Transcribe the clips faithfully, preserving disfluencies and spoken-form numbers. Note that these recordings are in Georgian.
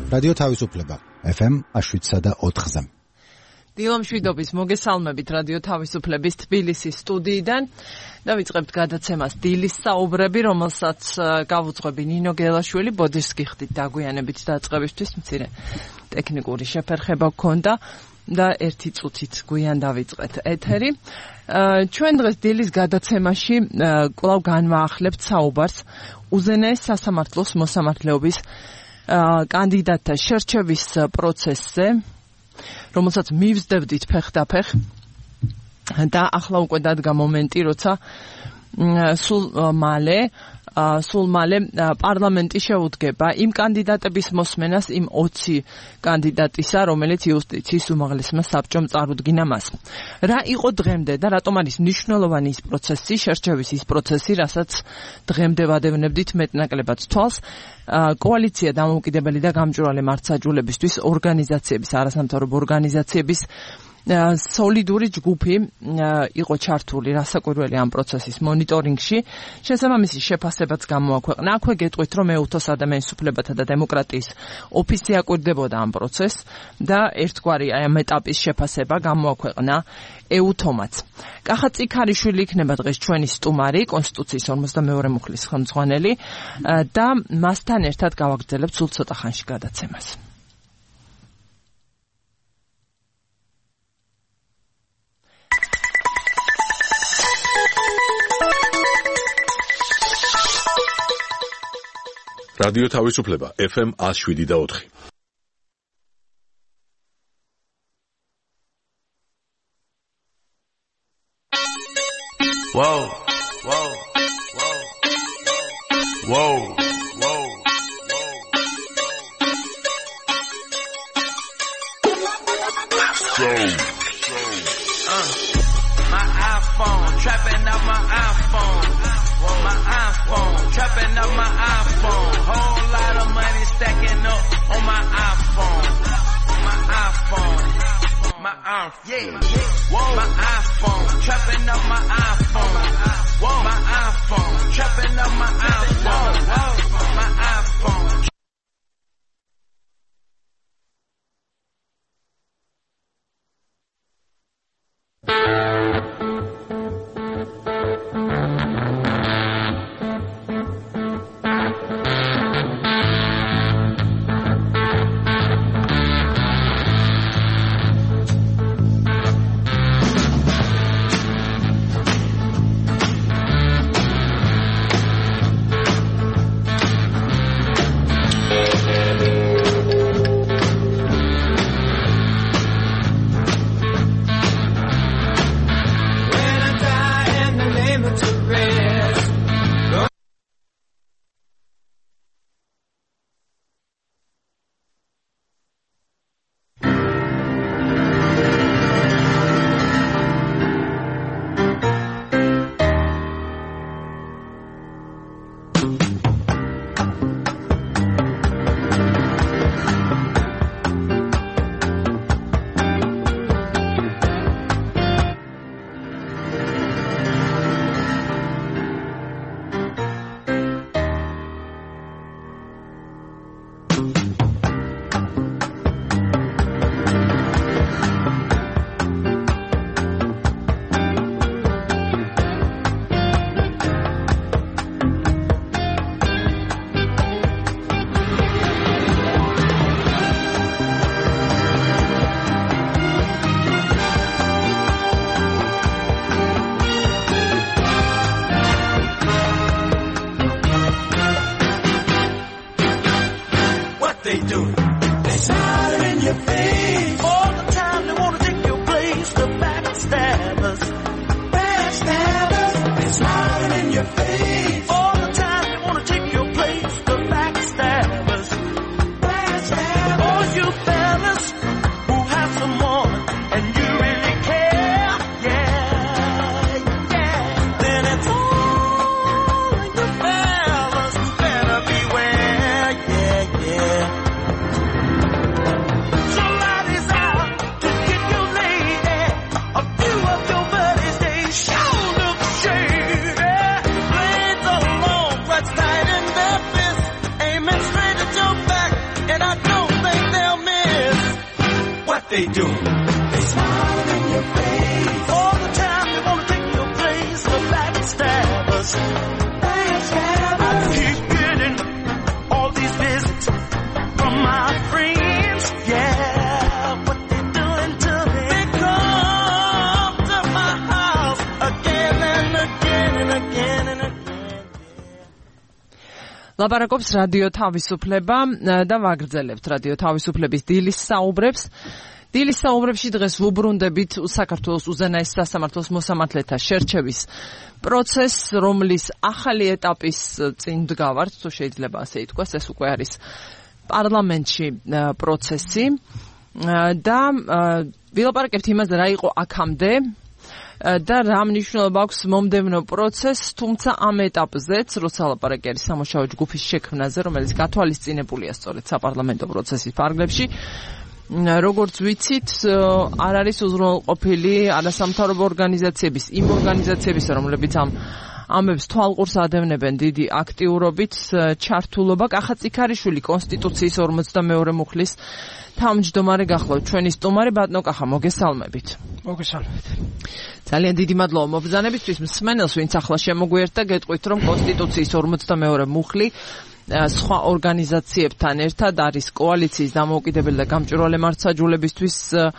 რადიო თავისუფლება ეფ ემ შვიდსა და ოთხზე. დილამშვიდობის მოგესალმებით რადიო თავისუფლების თბილისის სტუდიიდან და ვიწყებთ გადაცემას დილის საუბრები, რომელსაც გავუძღვები ნინო გელაშვილი. ბოდიშს გიხდით დაგვიანებით დაწყებისთვის, მცირე ტექნიკური შეფერხება გქონდა და ერთი წუთით გვიან დავიწყეთ ეთერი. ჩვენ დღეს დილის გადაცემაში კვლავ განვაახლებთ საუბარს უზენაეს სასამართლოს მოსამართლეობის კანდიდატთა შერჩევის პროცესზე, რომელსაც მივსდებდით ფეხდაფეხ და ახლა უკვე დადგა მომენტი, როცა სულ მალე სულ მალე პარლამენტი შეუდგება იმ კანდიდატების მოსმენას, იმ ოცი კანდიდატისა, რომელიც იუსტიციის უმაღლესმა საბჭომ წარუდგინა მას. რა იყო დღემდე და რატომ არის მნიშვნელოვანი ის პროცესი, შერჩევის ის პროცესი, რასაც დღემდე ვადევნებდით მეტნაკლებად თვალს. კოალიცია დამოუკიდებელი და გამჭვირვალე მართლმსაჯულებისთვის ორგანიზაციების, არასამთავრობო ორგანიზაციების სოლიდური ჯგუფი იყო ჩართული რასაკვირველი ამ პროცესის მონიტორინგში. შესაბამისი შეფასებაც გამოაქვეყნა. აქვე გეტყვით, რომ ეუთოს ადამიანის უფლებათა და დემოკრატიის ოფისი აკვირდებოდა ამ პროცესს და ერთგვარი ამ ეტაპის შეფასება გამოაქვეყნა ეუთომაც. კახა წიქარიშვილი იქნება დღეს ჩვენი სტუმარი, კონსტიტუციის ორმოცდამეორე მუხლის ხელმძღვანელი და მასთან ერთად გავაგრძელებთ სულ ცოტა ხანში გადაცემას. რადიო თავისუფლება ეფ ემ შვიდ და ოთხი. Whoa, whoa, whoa, whoa, whoa, so, so, uh, my iPhone, trapping up my iPhone, my iPhone, trapping up my iPhone, whole lot of money stacking up on my iPhone, my iPhone, my iPhone, yeah, whoa, my iPhone, trapping up my iPhone, whoa, my iPhone, trapping up my iPhone, my iPhone. Somebody's out. they do. They smile in your face. All the time they wanna take your place. The backstabbers. Backstabbers. I keep getting all these visits from my friends. Yeah, what they doing to me. They come to my house again and again and again and again. ლაპარაკობს რადიო თავისუფლება და ვაგრძელებთ რადიო თავისუფლების დილის საუბრებს. დილის საუბრებში დღეს ვუბრუნდებით საქართველოს უზენაეს სასამართლოს მოსამართლეთა შერჩევის პროცესს, რომლის ახალი ეტაპის წინ დგავართ, თუ შეიძლება ასე ითქვას, ეს უკვე არის პარლამენტში პროცესი და ვილაპარაკებთ იმაზე, რა იყო აქამდე და რა მნიშვნელობა აქვს მომდევნო პროცესს, თუმცა ამ ეტაპზეც, როცა ლაპარაკი არის სამუშაო ჯგუფის შექმნაზე, რომელიც გათვალისწინებულია სწორედ საპარლამენტო პროცესის ფარგლებში, როგორც ვიცით, არ არის უზრუნველყოფილი არასამთავრობო ორგანიზაციების, იმ ორგანიზაციების, რომლებიც ამ ამბებს თვალყურს ადევნებენ დიდი აქტიურობით, ჩართულობა. კახა წიქარიშვილი კონსტიტუციის ორმოცდამეორე მუხლის თავმჯდომარე გახლავთ. ჩვენი სტუმარი ბატონო კახა, მოგესალმებით. მოგესალმებით. ძალიან დიდი მადლობა მობრძანებისთვის. მსმენელს, ვინც ახლა შემოგვიერთდა, გეტყვით, რომ კონსტიტუციის ორმოცდამეორე მუხლი სხვა ორგანიზაციებთან ერთად არის კოალიციის დამოუკიდებელი და გამჭვირვალე მართლმსაჯულებისთვის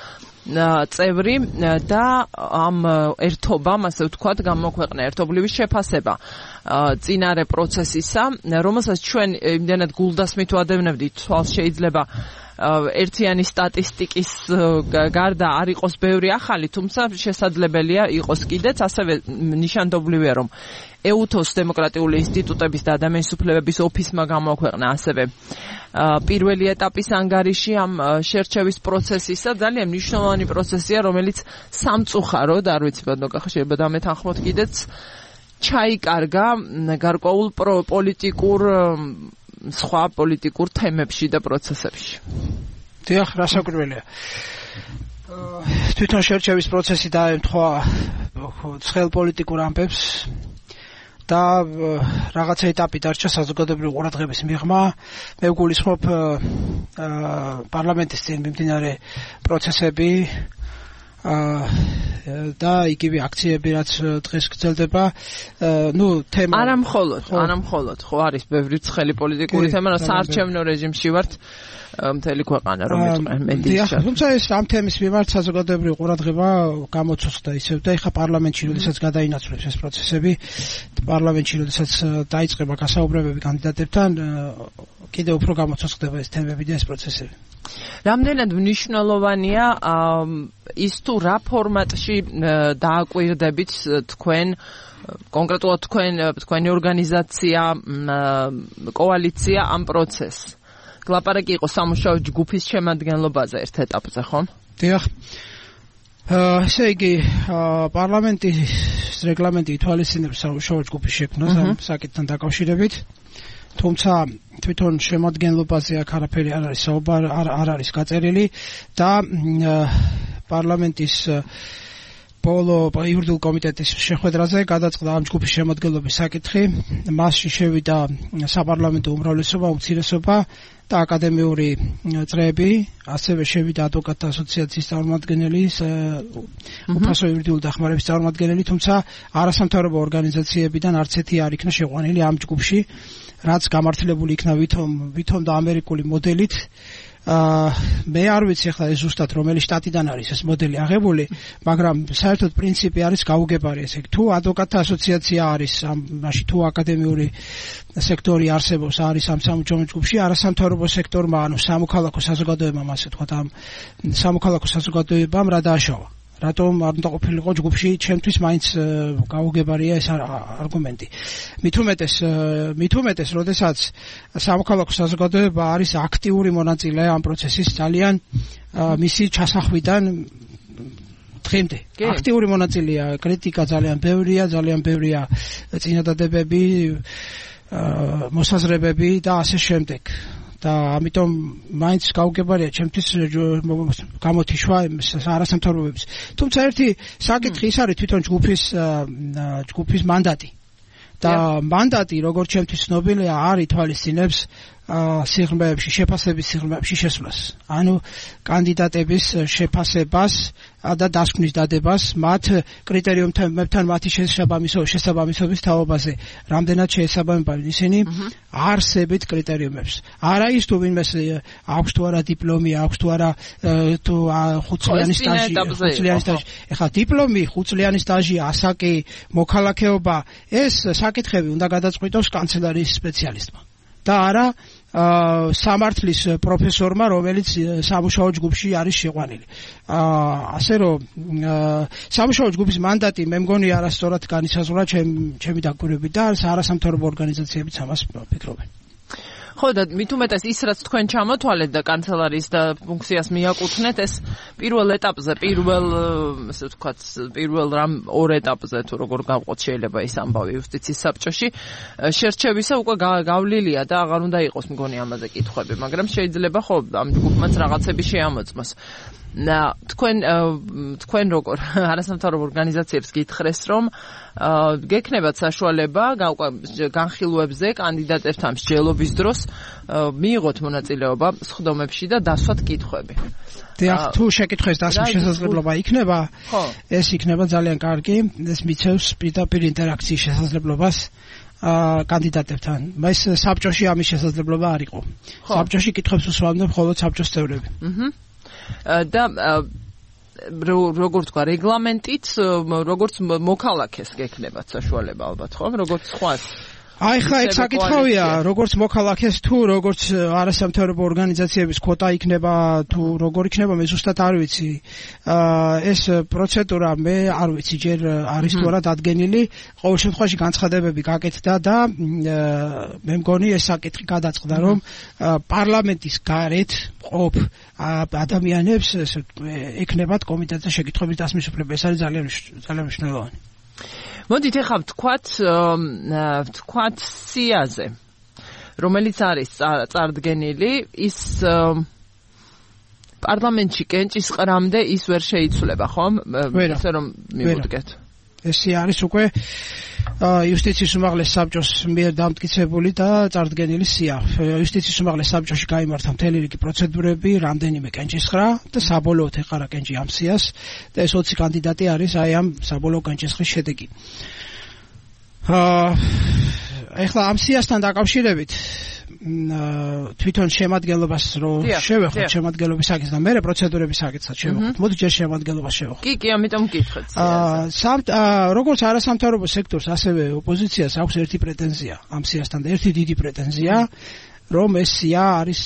წევრი და ამ ერთობამ, ასე ვთქვათ, გამოქვეყნა ერთობლივი შეფასება წინარე პროცესისა, რომელსაც ჩვენ იმდენად გულდასმით ვადევნებდით, თვალს შეიძლება ერთიანი სტატისტიკის გარდა არ იყოს ბევრი ახალი, თუმცა შესაძლებელია იყოს კიდეც, ასევე ნიშანდობლივია, რომ ეუთოს დემოკრატიული ინსტიტუტების და ადამიანის უფლებების ოფისმა გამოქვეყნა ასევე პირველი ეტაპის ანგარიში ამ შერჩევის პროცესისა. ძალიან მნიშვნელოვანი პროცესია, რომელიც სამწუხაროდ, არ ვიცი ბატონო კახა, შეიძლება დამეთანხმოთ კიდეც, ჩაიკარგა გარკვეულ პოლიტიკურ სხვა პოლიტიკურ თემებში და პროცესებში. დიახ, რასაკვირველია. თვითონ შერჩევის პროცესი დაემთხვა ცხელ პოლიტიკურ ამბებს და რაღაცა ეტაპი დარჩა საზოგადოებრივი ყურადღების მიღმა. მე ვგულისხმობ პარლამენტის წინ მიმდინარე პროცესები და იგივე აქციები, რაც დღეს გრძელდება, ну, თემა არა მხოლოდ, არა მხოლოდ, ხო არის ბევრი ცხელი პოლიტიკური თემა, რომ საარჩევნო რეჟიმში ვართ მთელი ქვეყანა, რომ მედიის. თუმცა ეს ამ თემის მიმართ საზოგადოებრივი ყურადღება გამოცოცხლდა ისევ და ეხა პარლამენტში, როდესაც გადაინაცვლებს ეს პროცესები, პარლამენტში, როდესაც დაიწყება გასაუბრებები კანდიდატებთან, კიდევ უფრო გამოცოცხლდება ეს თემები და ეს პროცესები. რამდენად მნიშვნელოვანია ის თუ რა ფორმატში დააკვირდებით თქვენ კონკრეტულად თქვენ თქვენი ორგანიზაცია, კოალიცია ამ პროცესს. ლაპარაკი იყო სამუშაო ჯგუფის შემადგენლობაზე ერთ ეტაპზე, ხომ? დიახ. ესე იგი, პარლამენტის რეგლამენტი ითვალისწინებს სამუშაო ჯგუფის შექმნას ამ საკითხთან დაკავშირებით. თუმცა თვითონ შემადგენლობაზე აქ არაფერი არ არის საუბარი, არ არის გაწერილი და პარლამენტის ბოლო იურიდიულ კომიტეტის შეხვედრაზე გადაწყდა ამ ჯგუფის შემადგენლობის საკითხი. მასში შევიდა საპარლამენტო უმრავლესობა, უმცირესობა და აკადემიური წრეები, ასევე შევიდა ადვოკატთა ასოციაციის წარმომადგენელი, უფასო იურიდიული დახმარების წარმომადგენელი, თუმცა არასამთავრობო ორგანიზაციებიდან არც ერთი არ იქნა შეყვანილი ამ ჯგუფში, რაც გამართლებული იქნა ვითომ ვითომ და ამერიკული მოდელით. მე არ ვიცი ახლა ეს ზუსტად რომელი შტატიდან არის ეს მოდელი აღებული, მაგრამ საერთოდ პრინციპი არის გაუგებარი, ესე იგი, თუ ადვოკატთა ასოციაცია არის ამ მაშინ თუ აკადემიური სექტორი არსებობს არის ამ სამუშაო ჯგუფში, არასამთავრობო სექტორმა, ანუ სამოქალაქო საზოგადოებამ, ასე ვთქვათ, ამ სამოქალაქო საზოგადოებამ რა დააშავა. რატომ არ უნდა ყოფილიყო ჯგუფში, ჩემთვის მაინც გაუგებარია ეს არგუმენტი. მით უმეტეს, მით უმეტეს, როდესაც სამოქალაქო საზოგადოება არის აქტიური მონაწილე ამ პროცესის ძალიან მისი ჩასახვიდან დღემდე. აქტიური მონაწილეა, კრიტიკა ძალიან ბევრია, ძალიან ბევრია წინადადებები, მოსაზრებები და ასე შემდეგ. და ამიტომ მაინც გაუგებარია ჩემთვის გამოთიშვა არასამთავრობოების. თუმცა ერთი საკითხი ის არის თვითონ ჯგუფის ჯგუფის მანდატი. და მანდატი, როგორც ჩემთვის ცნობილია, არ ითვალისწინებს სიღრმეებში, შეფასების სიღრმეებში შესვლას. ანუ კანდიდატების შეფასებას და დასკვნის დადებას მათ კრიტერიუმებთან მათი შესაბამისობის თაობაზე, რამდენად შეესაბამებიან ისინი არსებით კრიტერიუმებს. არა ის თუ ვინმეს აქვს თუ არა დიპლომი, აქვს თუ არა თუ ხუთწლიანი სტაჟი, ხუთწლიანი სტაჟი. ეხლა დიპლომი, ხუთწლიანი სტაჟი, ასაკი, მოქალაქეობა, ეს საკითხები უნდა გადაწყვიტოს კანცელარიის სპეციალისტმა. და არა სამართლის პროფესორმა, რომელიც სამუშაო ჯგუფში არის შეყვანილი. ასე რომ სამუშაო ჯგუფის მანდატი მე მგონი არასწორად განისაზღვრა ჩემი დაკვირვებით და არასამთავრობო ორგანიზაციებიც ამას ფიქრობენ. ხო და მით უმეტეს ის რაც თქვენ ჩამოთვალეთ და კანცელარიის და ფუნქციას მიაკუთვნეთ, ეს პირველ ეტაპზე, პირველ ასე ვთქვათ, პირველ რამ ორ ეტაპზე თუ როგორ გავყოთ შეიძლება ის ამბავი იუსტიციის საბჭოში, შერჩევისა უკვე გავლილია და აღარ უნდა იყოს მგონი ამაზე კითხვები, მაგრამ შეიძლება ხო ამ ჯგუფმაც რაღაცები შეამოწმოს. და თქვენ თქვენ როგორ არასამთავრობო ორგანიზაციებს გითხრეს რომ გექნებათ საშუალება განხილვებზე კანდიდატებთან მსჯელობის დროს მიიღოთ მონაწილეობა სხდომებში და დასვათ კითხვები. დიახ, თუ შეკითხვის დასმის შესაძლებლობა იქნება, ეს იქნება ძალიან კარგი, ეს მიცევს პირდაპირ ინტერაქციის შესაძლებლობას კანდიდატებთან. მას საბჭოში ამის შესაძლებლობა არ იყო. საბჭოში კითხვებს უსვამდნენ მხოლოდ საბჭოს წევრები. აჰა. და როგორ თქვა რეგლამენტით როგორც მოქალაქეს გექნებათ საშუალება ალბათ ხო როგორც სხვა აი ხა ეგ საკითხავია როგორც მოქალაქეს თუ როგორც არასამთავრობო ორგანიზაციების კვოტა იქნება თუ როგორ იქნება მე ზუსტად არ ვიცი ეს პროცედურა მე არ ვიცი ჯერ არის თუ არა დადგენილი ყოველ შემთხვევაში განცხადებები გაკეთდა და მე მგონი ეს საკითხი გადაწყდა რომ პარლამენტის გარეთ ყოფ ადამიანებს ეკნებათ კომიტეტზე შეკითხვების დასმის უფლება ეს არის ძალიან ძალიან მნიშვნელოვანი. მოდით ეხლა ვთქვათ ვთქვათ სიაზე რომელიც არის წარდგენილი ის პარლამენტში კენჭისყრამდე ის ვერ შეიცვლება ხომ ესე რომ მივუდგეთ ეს არის უკვე იუსტიციის უმაღლეს საბჭოს მიერ დამტკიცებული და წარდგენილი სია. იუსტიციის უმაღლეს საბჭოში გაიმართა მთელი რიგი პროცედურები, რამდენიმე კენჭისყრა და საბოლოოდ ეყარა კენჭი ამ სიას და ეს ოცი კანდიდატი არის აი ამ საბოლოო კენჭისყრის შედეგი. ეხლა ამ სიასთან დაკავშირებით თვითონ შემადგენლობას რო შევეხოთ შემადგენლობის საკითხს და მერე პროცედურების საკითხსაც შევეხოთ. მოდი ჯერ შემადგენლობას შევეხოთ. კი, კი, ამიტომ მკითხეთ. აა სამ როგორც არასამთავრობო სექტორს, ასევე ოპოზიციას აქვს ერთი პრეტენზია ამ სიასთან და ერთი დიდი პრეტენზია, რომ ეს სია არის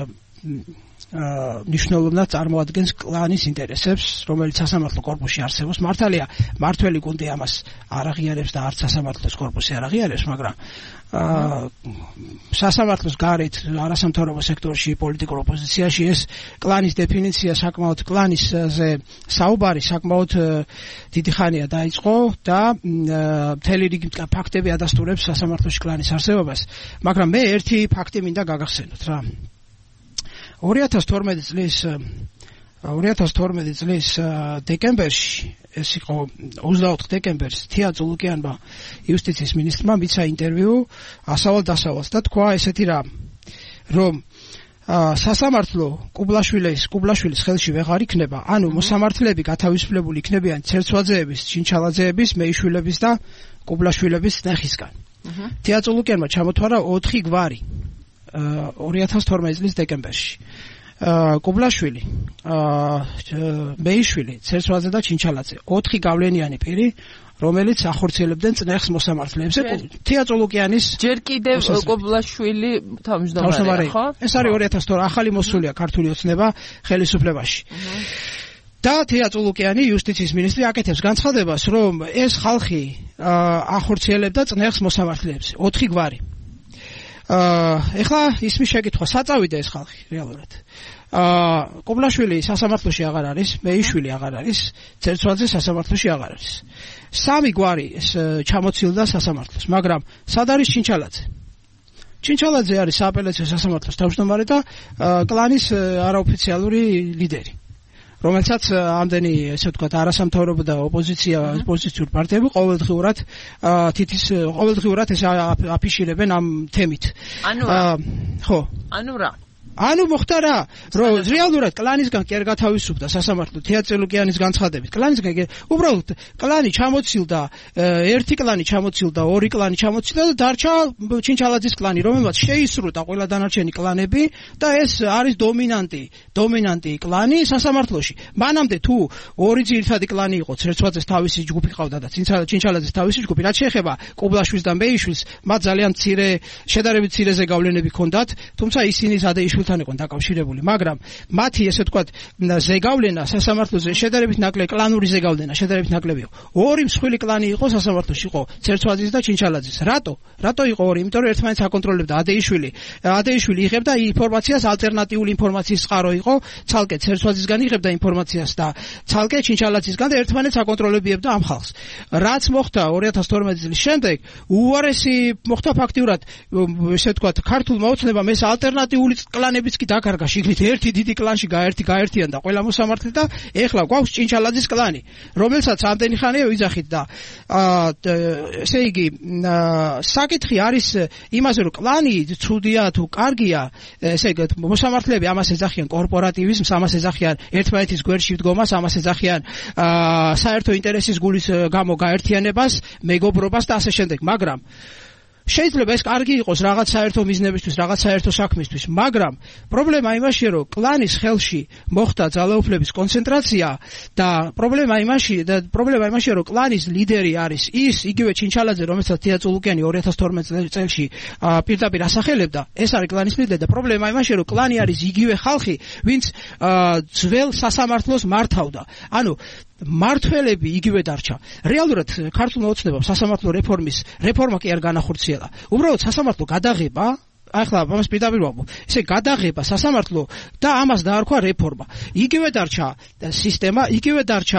ნიშნულოვნად წარმოადგენს კლანის ინტერესებს, რომელიც სასამართლო კორპუსში არსებობს. მართალია, მართველი გუნდი ამას არ აღიარებს და არც სასამართლოს კორპუსი არ აღიარებს, მაგრამ სასამართლოს გარეთ არასამთავრობო სექტორში პოლიტიკურ ოპოზიციაში ეს კლანის დეფინიცია საკმაოდ კლანისზე საუბარი საკმაოდ დიდი ხანია დაიწყო და მთელი რიგი ფაქტები ადასტურებს სასამართლოში კლანის არსებობას, მაგრამ მე ერთი ფაქტი მინდა გაგახსენოთ რა. ორი ათას თორმეტი წლის ორი ათას თორმეტი წლის დეკემბერში ეს იყო ოცდაოთხ დეკემბერს თია წულუკიანმა იუსტიციის მინისტრმა მიცა ინტერვიუ ასავალ დასავალს და თქვა ესეთი რამ რომ სასამართლო კუბლაშვილის კუბლაშვილის ხელში ვეღარ იქნება, ანუ მოსამართლეები გათავისუფლებული იქნებიან ცერცვაძეების, ჩინჩალაძეების, მეიშვილების და კუბლაშვილების ნეხისგან. თია წულუკიანმა ჩამოთვალა ოთხი გვარი ორი ათას თორმეტი წლის დეკემბერში. კუბლაშვილი, მეიშვილი, ცერცვაძე და ჩინჩალაძე. ოთხი გავლენიანი პირი, რომელიც ახორციელებდნენ წნეხს მოსამართლეებზე. თია წულუკიანის ჯერ კიდევ კუბლაშვილი თავმჯდომარეა, ხო? ეს არის ორი ათას თორმეტი ახალი მოსულია ქართული ოცნება ხელისუფლებაში. და თია წულუკიანი იუსტიციის მინისტრი აკეთებს განცხადებას, რომ ეს ხალხი ახორციელებდა წნეხს მოსამართლეებზე. ოთხი გვარი. აა ეხლა ისმის შეკითხვა საწავიდა ეს ხალხი რეალურად. აა კუბლაშვილი სასამართლოში აღარ არის, მეიშვილი აღარ არის, ცერცვაძე სასამართლოში აღარ არის. სამი გვარი ეს ჩამოცილდა სასამართლოს, მაგრამ სად არის ჩინჩალაძე? ჩინჩალაძე არის სააპელაციო სასამართლოს თავმჯდომარე და კლანის არაოფიციალური ლიდერი. რომელსაც ამდენი ესე ვთქვათ არასამთავრობო და ოპოზიცია ოპოზიციურ პარტიები ყოველდღიურად თითის ყოველდღიურად ეს აფიშირებენ ამ თემით. ანუ ხო. ანუ რა ანუ მოხდა რა, რომ რეალურად კლანისგან კი არ გათავისუფლდა სასამართლო თეატროლოგიანის განცხადებით. კლანისგან უბრალოდ კლანი ჩამოცილდა, ერთი კლანი ჩამოცილდა, ორი კლანი ჩამოცილდა და დარჩა ჩინჩალაძის კლანი, რომელმაც შეისრუტა ყველა დანარჩენი კლანები და ეს არის დომინანტი, დომინანტი კლანი სასამართლოში. მანამდე თუ ორი ძირითადი კლანი იყო, ცერცვაძეს თავისი ჯგუფი ყავდა და ჩინჩალაძის თავისი ჯგუფი, რაც შეეხება კუბლაშვილს და მეიშვილს, მათ ძალიან მცირე შედარებით მცირე ზეგავლენები ჰქონდათ, თუმცა ისინი სადეიშვილ თან იყვნენ დაკავშირებული, მაგრამ მათი ესე ვთქვათ ზეგავლენა სასამართლოზე შედარებით ნაკლები, კლანური ზეგავლენა შედარებით ნაკლები იყო. ორი მსხვილი კლანი იყო სასამართლოში, იყო ცერცვაძის და ჩინჩალაძის. რატო? რატო იყო ორი? იმიტომ რომ ერთმანეთს აკონტროლებდა ადეიშვილი. ადეიშვილი იღებდა ინფორმაციას, ალტერნატიული ინფორმაციის წყარო იყო, ცალკე ცერცვაძისგან იღებდა ინფორმაციას და ცალკე ჩინჩალაძისგან და ერთმანეთს აკონტროლებიებდა ამ ხალხს. რაც მოხდა ორი ათას თორმეტი წლის შემდეგ, უარესი მოხდა ფაქტიურად, ესე ვთქვათ, ქართულმა ოცნებამ ეს ალტერნატიული კლანებიც კი დაკარგა შიგნით ერთი დიდი კლანში გაერთი გაერთიან და ყველა მოსამართლე და ეხლა გვაქვს ჩინჩალაძის კლანი, რომელსაც ამდენი ხანია ვიძახით და ესე იგი საკითხი არის იმაზე რომ კლანი ცუდია თუ კარგია, ესე იგი მოსამართლეები ამას ეძახიან კორპორატივიზმს, ამას ეძახიან ერთმანეთის გვერდში ვდგომას, ამას ეძახიან საერთო ინტერესის გულის გამო გაერთიანებას, მეგობრობას და ასე შემდეგ, მაგრამ შეიძლება ეს კარგი იყოს რაღაც საერთო მიზნებისთვის, რაღაც საერთო საქმისთვის, მაგრამ პრობლემა იმაშია, რომ კლანის ხელში მოხდა ძალაუფლების კონცენტრაცია და პრობლემა იმაში და პრობლემა იმაშია, რომ კლანის ლიდერი არის ის იგივე ჩინჩალაძე, რომელსაც თეატროლოგიანი ორი ათას თორმეტი წელს პირდაპირ ასახელებდა, ეს არის კლანის ლიდერი და პრობლემა იმაშია, რომ კლანი არის იგივე ხალხი, ვინც ძველ სასამართლოს მართავდა. ანუ მართველები იგივე დარჩა. რეალურად ქართულმა ოცნებამ სასამართლო რეფორმის რეფორმა კი არ განახორციელა. უბრალოდ სასამართლო გადაღება, ახლა ამას პირდაპირ ვამბობ, ესე გადაღება სასამართლო და ამას დაარქვა რეფორმა. იგივე დარჩა სისტემა, იგივე დარჩა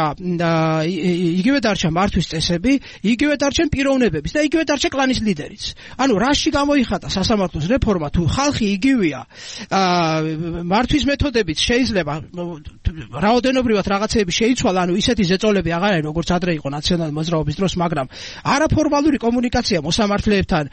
იგივე დარჩა მართვის წესები, იგივე დარჩენ პიროვნებების და იგივე დარჩა კლანის ლიდერიც. ანუ რაში გამოიხატა სასამართლოს რეფორმა, თუ ხალხი იგივეა, მართვის მეთოდებიც შეიძლება რაოდენობრივად რაღაცეები შეიცვალა, ანუ ისეთი ზეწოლები აღარ არის, როგორც ადრე იყო ნაციონალური მოძრაობის დროს, მაგრამ არაფორმალური კომუნიკაცია მოსამართლეებთან,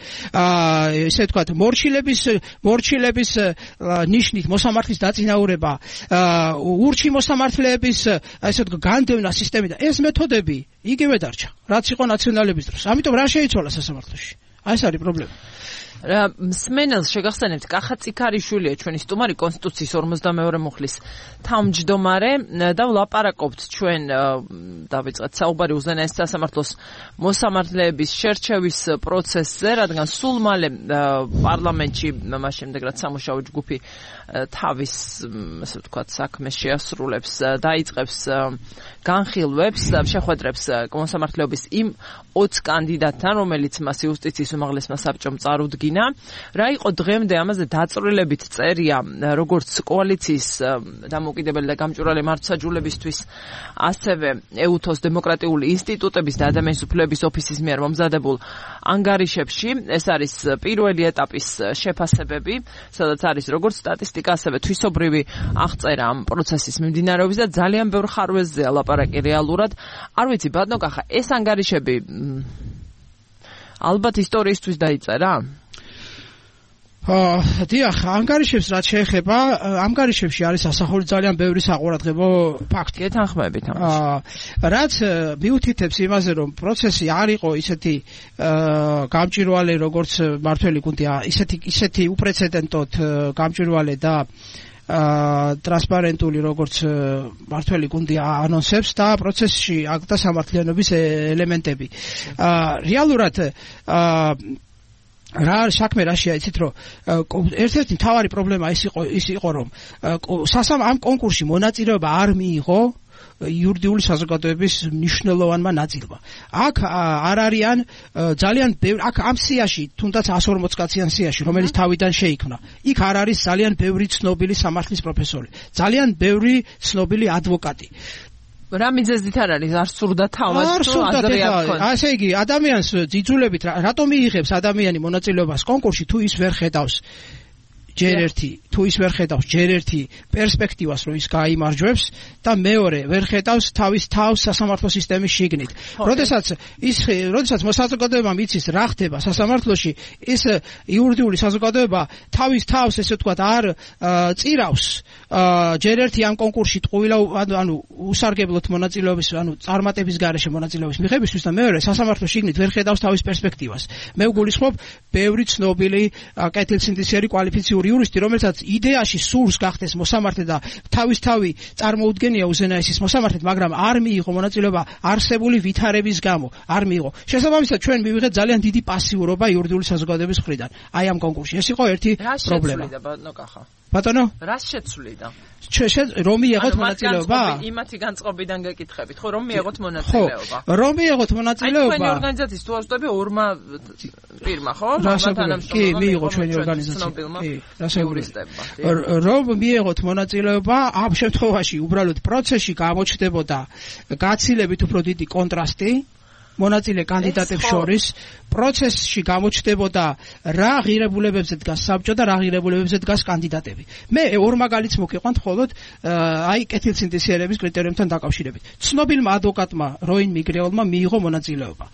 ესე ვთქვათ, მორჩილების მორჩილების ნიშნით მოსამართლის დაწინაურება, ურჩი მოსამართლეების ესე ვთქვათ განდევნა სისტემით და ეს მეთოდები იგივე დარჩა, რაც იყო ნაციონალების დროს. ამიტომ რა შეიცვალა სასამართლოში? აი ეს არის პრობლემა. რა მსმენელს შეგახსენებთ, კახა წიქარიშვილია ჩვენი სტუმარი კონსტიტუციის ორმოცდამეორე მუხლის თავმჯდომარე და ვლაპარაკობთ ჩვენ დავიწყეთ საუბარი უზენაეს სასამართლოს მოსამართლეების შერჩევის პროცესზე, რადგან სულ მალე პარლამენტში მას შემდეგ რაც სამუშაო ჯგუფი თავის ასე ვთქვათ საქმეს შეასრულებს, დაიწყებს განხილვებს, შეხვედრებს მოსამართლეობის იმ ოცი კანდიდატთან, რომელიც მას იუსტიციის უმაღლესმა საბჭომ წარუდგინა. რა იყო დღემდე ამაზე დაწვრილებით წერია, როგორც კოალიციის დამოუკიდებელი და გამჭვირვალე მართლმსაჯულებისთვის, ასევე ეუთოს დემოკრატიული ინსტიტუტების და ადამიანის უფლებების ოფისის მიერ მომზადებულ ანგარიშებში. ეს არის პირველი ეტაპის შეფასებები, სადაც არის როგორც სტატისტიკა, ასევე თვისობრივი აღწერა ამ პროცესის მიმდინარეობის და ძალიან ბევრ ხარვეზზეა ლაპარაკი რეალურად. არ ვიცი, ბატონო კახა, ეს ანგარიშები ალბათ ისტორიისთვის დაიწერა? აა, დიახ, ანგარიშებს რაც შეეხება, ანგარიშებში არის ასახული ძალიან ბევრი საყურადღებო ფაქტი. გეთანხმებით ამას. აა, რაც მიუთითებს იმაზე, რომ პროცესი არ იყო ისეთი აა გამჭვირვალე, როგორც მართველი გუნდი, ისეთი ისეთი უპრეცედენტოდ გამჭვირვალე და აა ტრანსპარენტული, როგორც მართველი გუნდი ანონსებს და პროცესში აკტა სამართლიანობის ელემენტები. აა რეალურად აა რა საქმე რაშია, იცით რომ ერთ-ერთი მთავარი პრობლემა ის იყო ის იყო რომ სასამ ამ კონკურსში მონაწილეობა არ მიიღო იურიდიული საზოგადოების მნიშვნელოვანმა ნაწილმა. აქ არ არიან ძალიან ბევრი, აქ ამ სიაში, თუნდაც εκατს ორმოცი კაციან სიაში, რომელიც თავიდან შეიქმნა, იქ არ არის ძალიან ბევრი ცნობილი სამართლის პროფესორი, ძალიან ბევრი ცნობილი ადვოკატი. რა მიზეზით არ არის, არ სურდა თავად, თუ ადრე არ ქონდა. ასე იგი, ადამიანს ძიძულებით რატომ მიიღებს ადამიანი მონაწილეობას კონკურსში, თუ ის ვერ ხედავს ჯერ ერთი თუ ის ვერ ხედავს ჯერ ერთი პერსპექტივას რომ ის გაიმარჯვებს და მეორე ვერ ხედავს თავის თავს სასამართლო სისტემის შიგნით. როდესაც ის როდესაც საზოგადოებამ იცის რა ხდება სასამართლოში, ის იურიდიული საზოგადოება თავის თავს ესე ვთქვათ არ წირავს ჯერ ერთი ამ კონკურსში ტყუილა ანუ უსარგებლოდ მონაწილეობის ანუ წარმატების გარეშე მონაწილეობის მიღებისთვის და მეორე სასამართლო შიგნით ვერ ხედავს თავის პერსპექტივას. მე ვგულისხმობ ბევრი ცნობილი კეთილსინდისიერი კვალიფიციური იურისტი, რომელსაც იდეაში სურს გახდეს მოსამართლე და თავისთავი წარმოუდგენია უზენაესის მოსამართლედ, მაგრამ არ მიიღო მონაწილეობა არსებული ვითარების გამო, არ მიიღო. შესაბამისად ჩვენ მივიღეთ ძალიან დიდი პასიურობა იურიდიული საზოგადოების მხრიდან. აი ამ კონკურსში ეს იყო ერთი პრობლემა. ბატონო კახა. ბატონო? რას შეცვლიდა? რომ მიიღოთ მონაწილეობა? იმათი განწყობიდან გეკითხებით, ხო, რომ მიიღოთ მონაწილეობა. ხო, რომ მიიღოთ მონაწილეობა. აი თქვენი ორგანიზაციის თუ ასწორები ორმა პირმა, ხო? კი, მიიღო ჩვენი ორგანიზაცია. კი, რასაუბრისდება. რომ მიიღოთ მონაწილეობა, ამ შემთხვევაში უბრალოდ პროცესში გამოჩნდებოდა გაცილებით უფრო დიდი კონტრასტი მონაწილე კანდიდატებს შორის, პროცესში გამოჩნდებოდა რა ღირებულებებზე დგას საბჭო და რა ღირებულებებზე დგას კანდიდატები. მე ორ მაგალითს მოგიყვანთ მხოლოდ აი კეთილსინდისიერების კრიტერიუმთან დაკავშირებით. ცნობილმა ადვოკატმა როინ მიგრეულმა მიიღო მონაწილეობა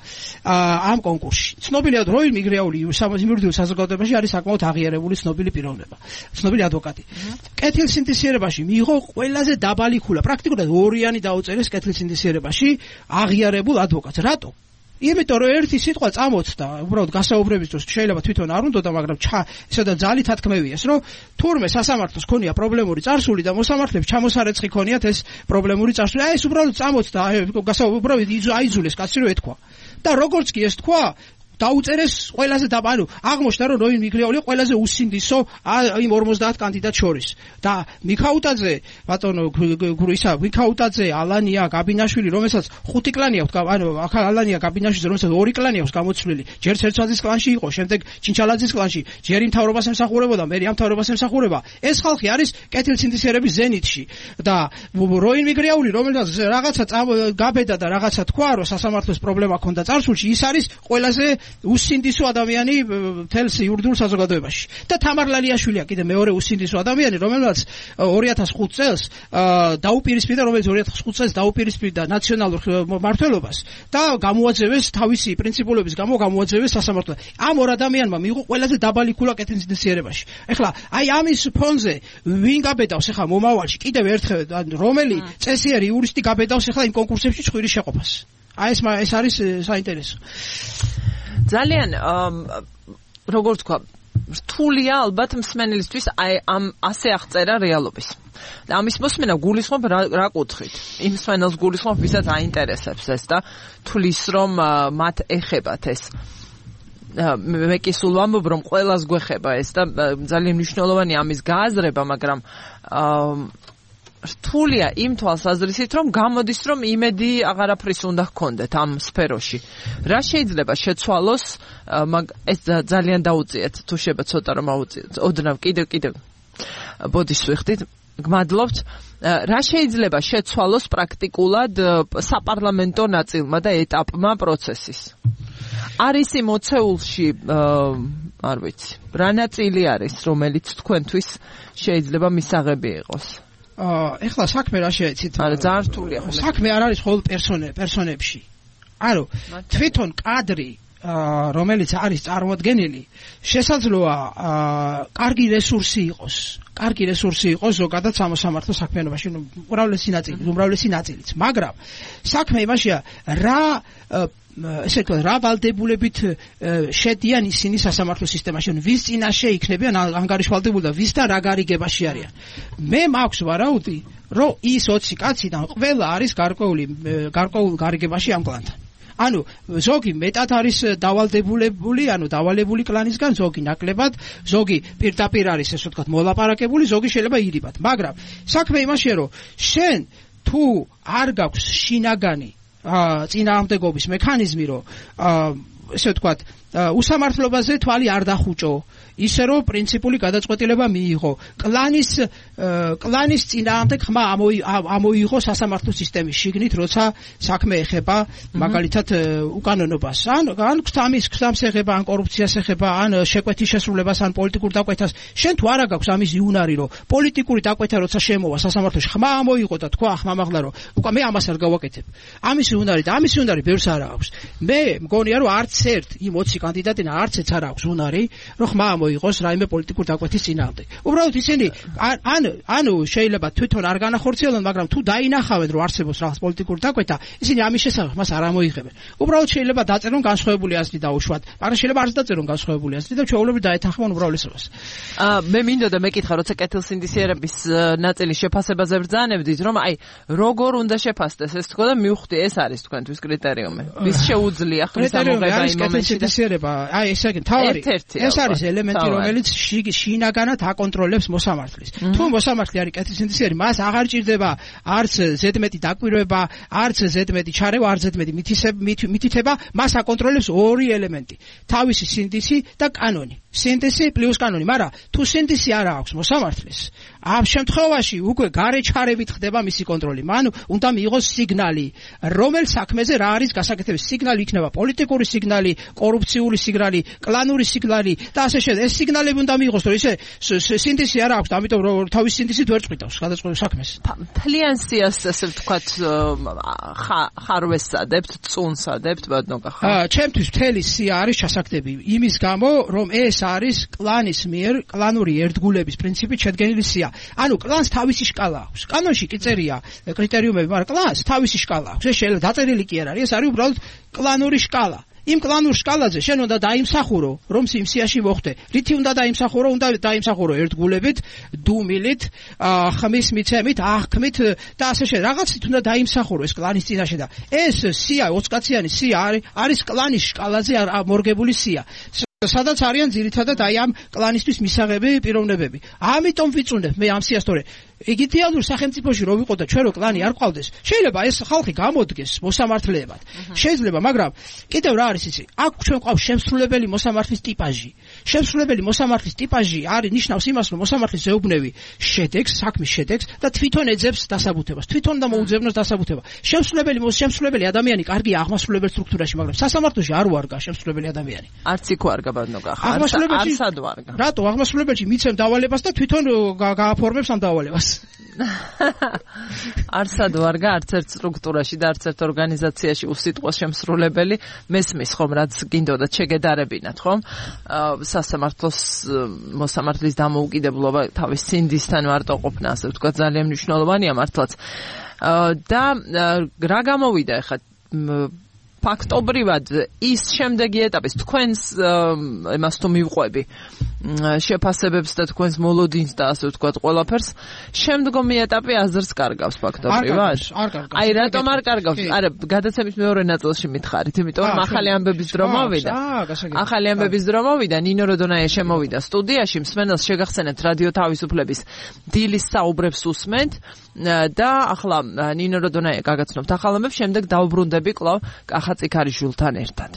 ამ კონკურსში. ცნობილი როინ მიგრეული იურიდიულ საზოგადოებაში არის საკმაოდ აღიარებული ცნობილი პიროვნება, ცნობილი ადვოკატი. კეთილსინდისიერებაში მიიღო ყველაზე დაბალი ქულა, პრაქტიკულად ორიანი დაუწერეს კეთილსინდისიერებაში აღიარებულ ადვოკატს. რატო? იმიტომ რომ ერთი სიტყვა წამოწდა, უბრალოდ გასაუბრების დროს შეიძლება თვითონ არ უნდოდა, მაგრამ ესა ძალით ათქმევიეს, რომ თურმე სასამართლოს ქონია პრობლემური წარსული და მოსამართლეებს ჩამოსარეცხი ქონიათ ეს პრობლემური წარსული. აი ეს უბრალოდ წამოწდა, გასაუბრებით აიძულეს კაცი რომ ეთქვა. და როგორც კი ეს თქვა, დაუწერეს ყველაზე დაბალი, აღმოჩნდა რომ როინ მიგრეული ყველაზე უსინდისო იმ ორმოცდაათ კანდიდატ შორის. და მიქაუტაძე, ბატონო გურისა, მიქაუტაძე, ალანია გაბინაშვილი, რომელსაც ხუთი კლანი აქვს, ანუ ალანია გაბინაშვილი, რომელსაც ორი კლანი აქვს გამოცვლილი. ჯერ ცერცვაძის კლანში იყო, შემდეგ ჩინჩალაძის კლანში, ჯერ იმ მთავრობას ემსახურებოდა, მე ამ მთავრობას ემსახურება. ეს ხალხი არის კეთილსინდისიერების ზენიტში. და როინ მიგრეული, რომელსაც რაღაცა გაბედა და რაღაცა თქვა, რომ სასამართლოს პრობლემა ჰქონდა წარსულში, ის არის ყველაზე უსინდისო ადამიანი თელს იურიდიულ საზოგადოებაში. და თამარ ლალიაშვილია კიდე მეორე უსინდისო ადამიანი, რომელსაც ორი ათას ხუთ წელს დაუპირისპირდა, რომელიც ორი ათას ხუთ წელს დაუპირისპირდა ნაციონალურ მმართველობას და გამოაძევეს თავისი პრინციპულობის გამო გამოაძევეს სასამართლო. ამ ორ ადამიანმა მიიღო ყველაზე დაბალი ქულა კეთილსინდისიერებაში. ეხლა აი ამის ფონზე ვინ გაბედავს ახლა მომავალში კიდევ ერთხელ რომელი წესიერი იურისტი გაბედავს ახლა იმ კონკურსებში ჭვირის შეყოფას. აი ეს ეს არის საინტერესო. ძალიან როგორ თქვა, რთულია ალბათ მსმენელისთვის აი ამ ასე აღწერა რეალობის. და ამის მოსმენა გულისხმობ რა კუთხით? იმ მსმენელს გულისხმობ, ვისაც აინტერესებს ეს და თulis რომ მათ ეხებათ ეს. მე კი სულ ვამბობ, რომ ყველას გვეხება ეს და ძალიან მნიშვნელოვანი ამის გააზრება, მაგრამ რთულია იმ თვალსაზრისით, რომ გამოდის, რომ იმედი აღარაფრის უნდა ჰქონდეთ ამ სფეროში. რა შეიძლება შეცვალოს, ეს ძალიან დაუწიეთ, თუ შეიძლება ცოტა რომ აუწიეთ. ოდნავ კიდევ კიდევ ბოდიშს ვიხდით. გმადლობთ. რა შეიძლება შეცვალოს პრაქტიკულად საპარლამენტო ნაწილმა და ეტაპმა პროცესის? არის იმ მოცეულში, არ ვიცი, რა ნაწილი არის, რომელიც თქვენთვის შეიძლება მისაღები იყოს? ეხლა საქმე რა შეეცით? არა, ძალიან რთულია ხო? საქმე არ არის მხოლოდ პერსონე, პერსონებში. ანუ თვითონ კადრი, რომელიც არის წარმოადგენელი, შესაძლოა კარგი რესურსი იყოს. კარგი რესურსი იყოს ზოგადად სამოსამართლო საქმიანობაში, ну, უმრავლესი ნაწილი, უმრავლესი ნაწილიც, მაგრამ საქმე იმაშია, რა ესე ვთქვათ, რა ვალდებულებით შედიან ისინი სასამართლო სისტემაში, ანუ ვის წინაშე იქნებიან ანგარიშვალდებული და ვისთან რა გარიგებაში არიან. მე მაქვს ვარაუდი, რომ ის ოცი კაციდან ყველა არის გარკვეული გარკვეულ გარიგებაში ამ კლანთან. ანუ ზოგი მეტად არის დავალდებულებული, ანუ დავალებული კლანისგან, ზოგი ნაკლებად, ზოგი პირდაპირ არის ესე ვთქვათ მოლაპარაკებული, ზოგი შეიძლება ირიბად. მაგრამ საქმე იმაშია, რომ შენ თუ არ გაქვს შინაგანი წინააღმდეგობის მექანიზმი, რომ ესე ვთქვათ უსამართლობაზე თვალი არ დახუჭო, ისე რომ პრინციპული გადაწყვეტილება მიიღო. კლანის კლანის წინააღმდეგ ხმა ამოიღო სასამართლო სისტემის შიგნით, როცა საქმე ეხება მაგალითად უკანონობას. ან ან ქსამის ქსამს ეხება, ან კორუფციას ეხება, ან შეკვეთის შესრულებას, ან პოლიტიკურ დაკვეთას. შენ თუ არა გაქვს ამის იუნარი, რომ პოლიტიკური დაკვეთა როცა შემოვა სასამართლოში ხმა ამოიღო და თქვა ხმამაღლა, რომ უკვე მე ამას არ გავაკეთებ. ამის იუნარი და ამის იუნარი ბევრს არ აქვს. მე მგონია, რომ არც ერთ იმ ოცი კანდიდატიდან არც ერთს არ აქვს იუნარი, რომ ხმა მოიღოს რაიმე პოლიტიკურ დაკვეთის წინააღმდეგ. უბრალოდ ისინი ან ანუ შეიძლება თვითონ არ განახორციელონ, მაგრამ თუ დაინახავენ რომ არსებობს რაღაც პოლიტიკური დაკვეთა, ისინი ამის შესახებ მას არ ამოიღებენ. უბრალოდ შეიძლება დაწერონ განსხვავებული აზრი და უშუალოდ, მაგრამ შეიძლება არც დაწერონ განსხვავებული აზრი და ჩვეულებრივ დაეთანხმონ უმრავლესობას. აა მე მინდოდა მეკითხა, როცა კეთილსინდისიერების ნაწილის შეფასებაზე ბრძანებდით, რომ აი როგორ უნდა შეფასდეს ეს თქო და მივხვდი ეს არის თქვენთვის კრიტერიუმი. ვის შეუძლია ხმის ამოღება იმ მომენტში? აი ესე იგი თავარი ეს არის ელემენტი, რომელიც შინაგანად აკონტროლებს მოსამართლის. თუ მოსამართლე არის კეთილსინდისიერი, მას აღარ ჭირდება არც ზედმეტი დაკვირვება, არც ზედმეტი ჩარევა, არც ზედმეტი მითითება, მას აკონტროლებს ორი ელემენტი: თავისი სინდისი და კანონი. სინდისი პლუს კანონი, მაგრამ თუ სინდისი არ აქვს მოსამართლეს, ამ შემთხვევაში უკვე გარე ჩარებით ხდება მისი კონტროლი. მან უნდა მიიღოს სიგნალი, რომელ საქმეზე რა არის გასაკეთებელი. სიგნალი იქნება პოლიტიკური სიგნალი, კორუფციული სიგნალი, კლანური სიგნალი და ასე შემდეგ. ეს სიგნალები უნდა მიიღოს, რომ ისე სინდისი არ აქვს, ამიტომ რომ თავის სინდისით ვერ წყვიტავს გადაწყვეტილ საქმეს. მთლიან სიას ასე ვთქვათ ხარვესსადებთ, წუნსადებთ, ბატონო ხა. ჩემთვის მთელი სია არის ჩასაგდები იმის გამო, რომ ეს არის კლანის მიერ კლანური ერთგულების პრინციპით შედგენილი სია. ანუ კლანს თავისი შკალა აქვს. კანონში კი წერია კრიტერიუმები, მაგრამ კლანს თავისი შკალა აქვს. ეს შეიძლება დაწერილი კი არ არის, ეს არის უბრალოდ კლანური შკალა. იმ კლანურ შკალაზე შენ უნდა დაიმსახურო, რომ იმ სიაში მოხვდე. რითი უნდა დაიმსახურო? უნდა დაიმსახურო ერთგულებით, დუმილით, ხმის მიცემით, აღქმით და ასე შემდეგ. რაღაცით უნდა დაიმსახურო ეს კლანის წინაშე და ეს სია, ოცკაციანი სია არის არის კლანის შკალაზე მორგებული სია. სადაც არიან ძირითადად აი ამ კლანისთვის მისაღები პიროვნებები. ამიტომ ვიწუნებ მე ამ სიას, თორე იდეალურ სახელმწიფოში რო ვიყო და ჩვენ რო კლანი არ ყავდეს, შეიძლება ეს ხალხი გამოდგეს მოსამართლეებად. შეიძლება, მაგრამ კიდევ რა არის იცი? აქ ჩვენ ყავს შემსრულებელი მოსამართლის ტიპაჟი. შემსრულებელი მოსამართლის ტიპაჟი არის ნიშნავს იმას, რომ მოსამართლის ზეუბნები შედეგს, საქმის შედეგს და თვითონ ეძებს დასაბუთებას. თვითონ და მოუძებნოს დასაბუთება. შემსრულებელი შემსრულებელი ადამიანი კარგია აღმასრულებელ სტრუქტურაში, მაგრამ სასამართლოში არ ვარგა შემსრულებელი ადამიანი. არც იქ ვარგა ბატონო ხა. აღმასრულებელში არც არ ვარგა. რატო აღმასრულებელში მიცემ დავალებას და თვითონ გააფორმებს ამ დავალებას? არცად ვარგა არც ერთ სტრუქტურაში და არც ერთ ორგანიზაციაში უსიტყვო შემსრულებელი მესმის ხომ, რაც გინდოდათ შეგედარებინათ ხომ? სასამართლოს მოსამართლის დამოუკიდებლობა თავის სინდისთან მარტო ყოფნა, ასე ვთქვათ, ძალიან მნიშვნელოვანია მართლაც. და რა გამოვიდა ახლა ფაქტობრივად ის შემდეგი ეტაპის თქვენს იმას თუ მივყვები შეფასებებს და თქვენს მოლოდინს და ასე ვთქვათ ყველაფერს, შემდგომი ეტაპი აზრს კარგავს ფაქტობრივად? არ კარგავს. აი რატომ არ კარგავს? არა, გადაცემის მეორე ნაწილში მითხარით, იმიტომ რომ ახალი ამბების დრო მოვიდა. ახალი ამბების დრო მოვიდა, ნინო როდონაია შემოვიდა სტუდიაში, მსმენელს შეგახსენებთ რადიო თავისუფლების დილის საუბრებს უსმენთ და ახლა ნინო როდონაია გაგაცნობთ ახალ ამბებს, შემდეგ დავბრუნდები კვლავ კახაწიქარიშვილთან ერთად.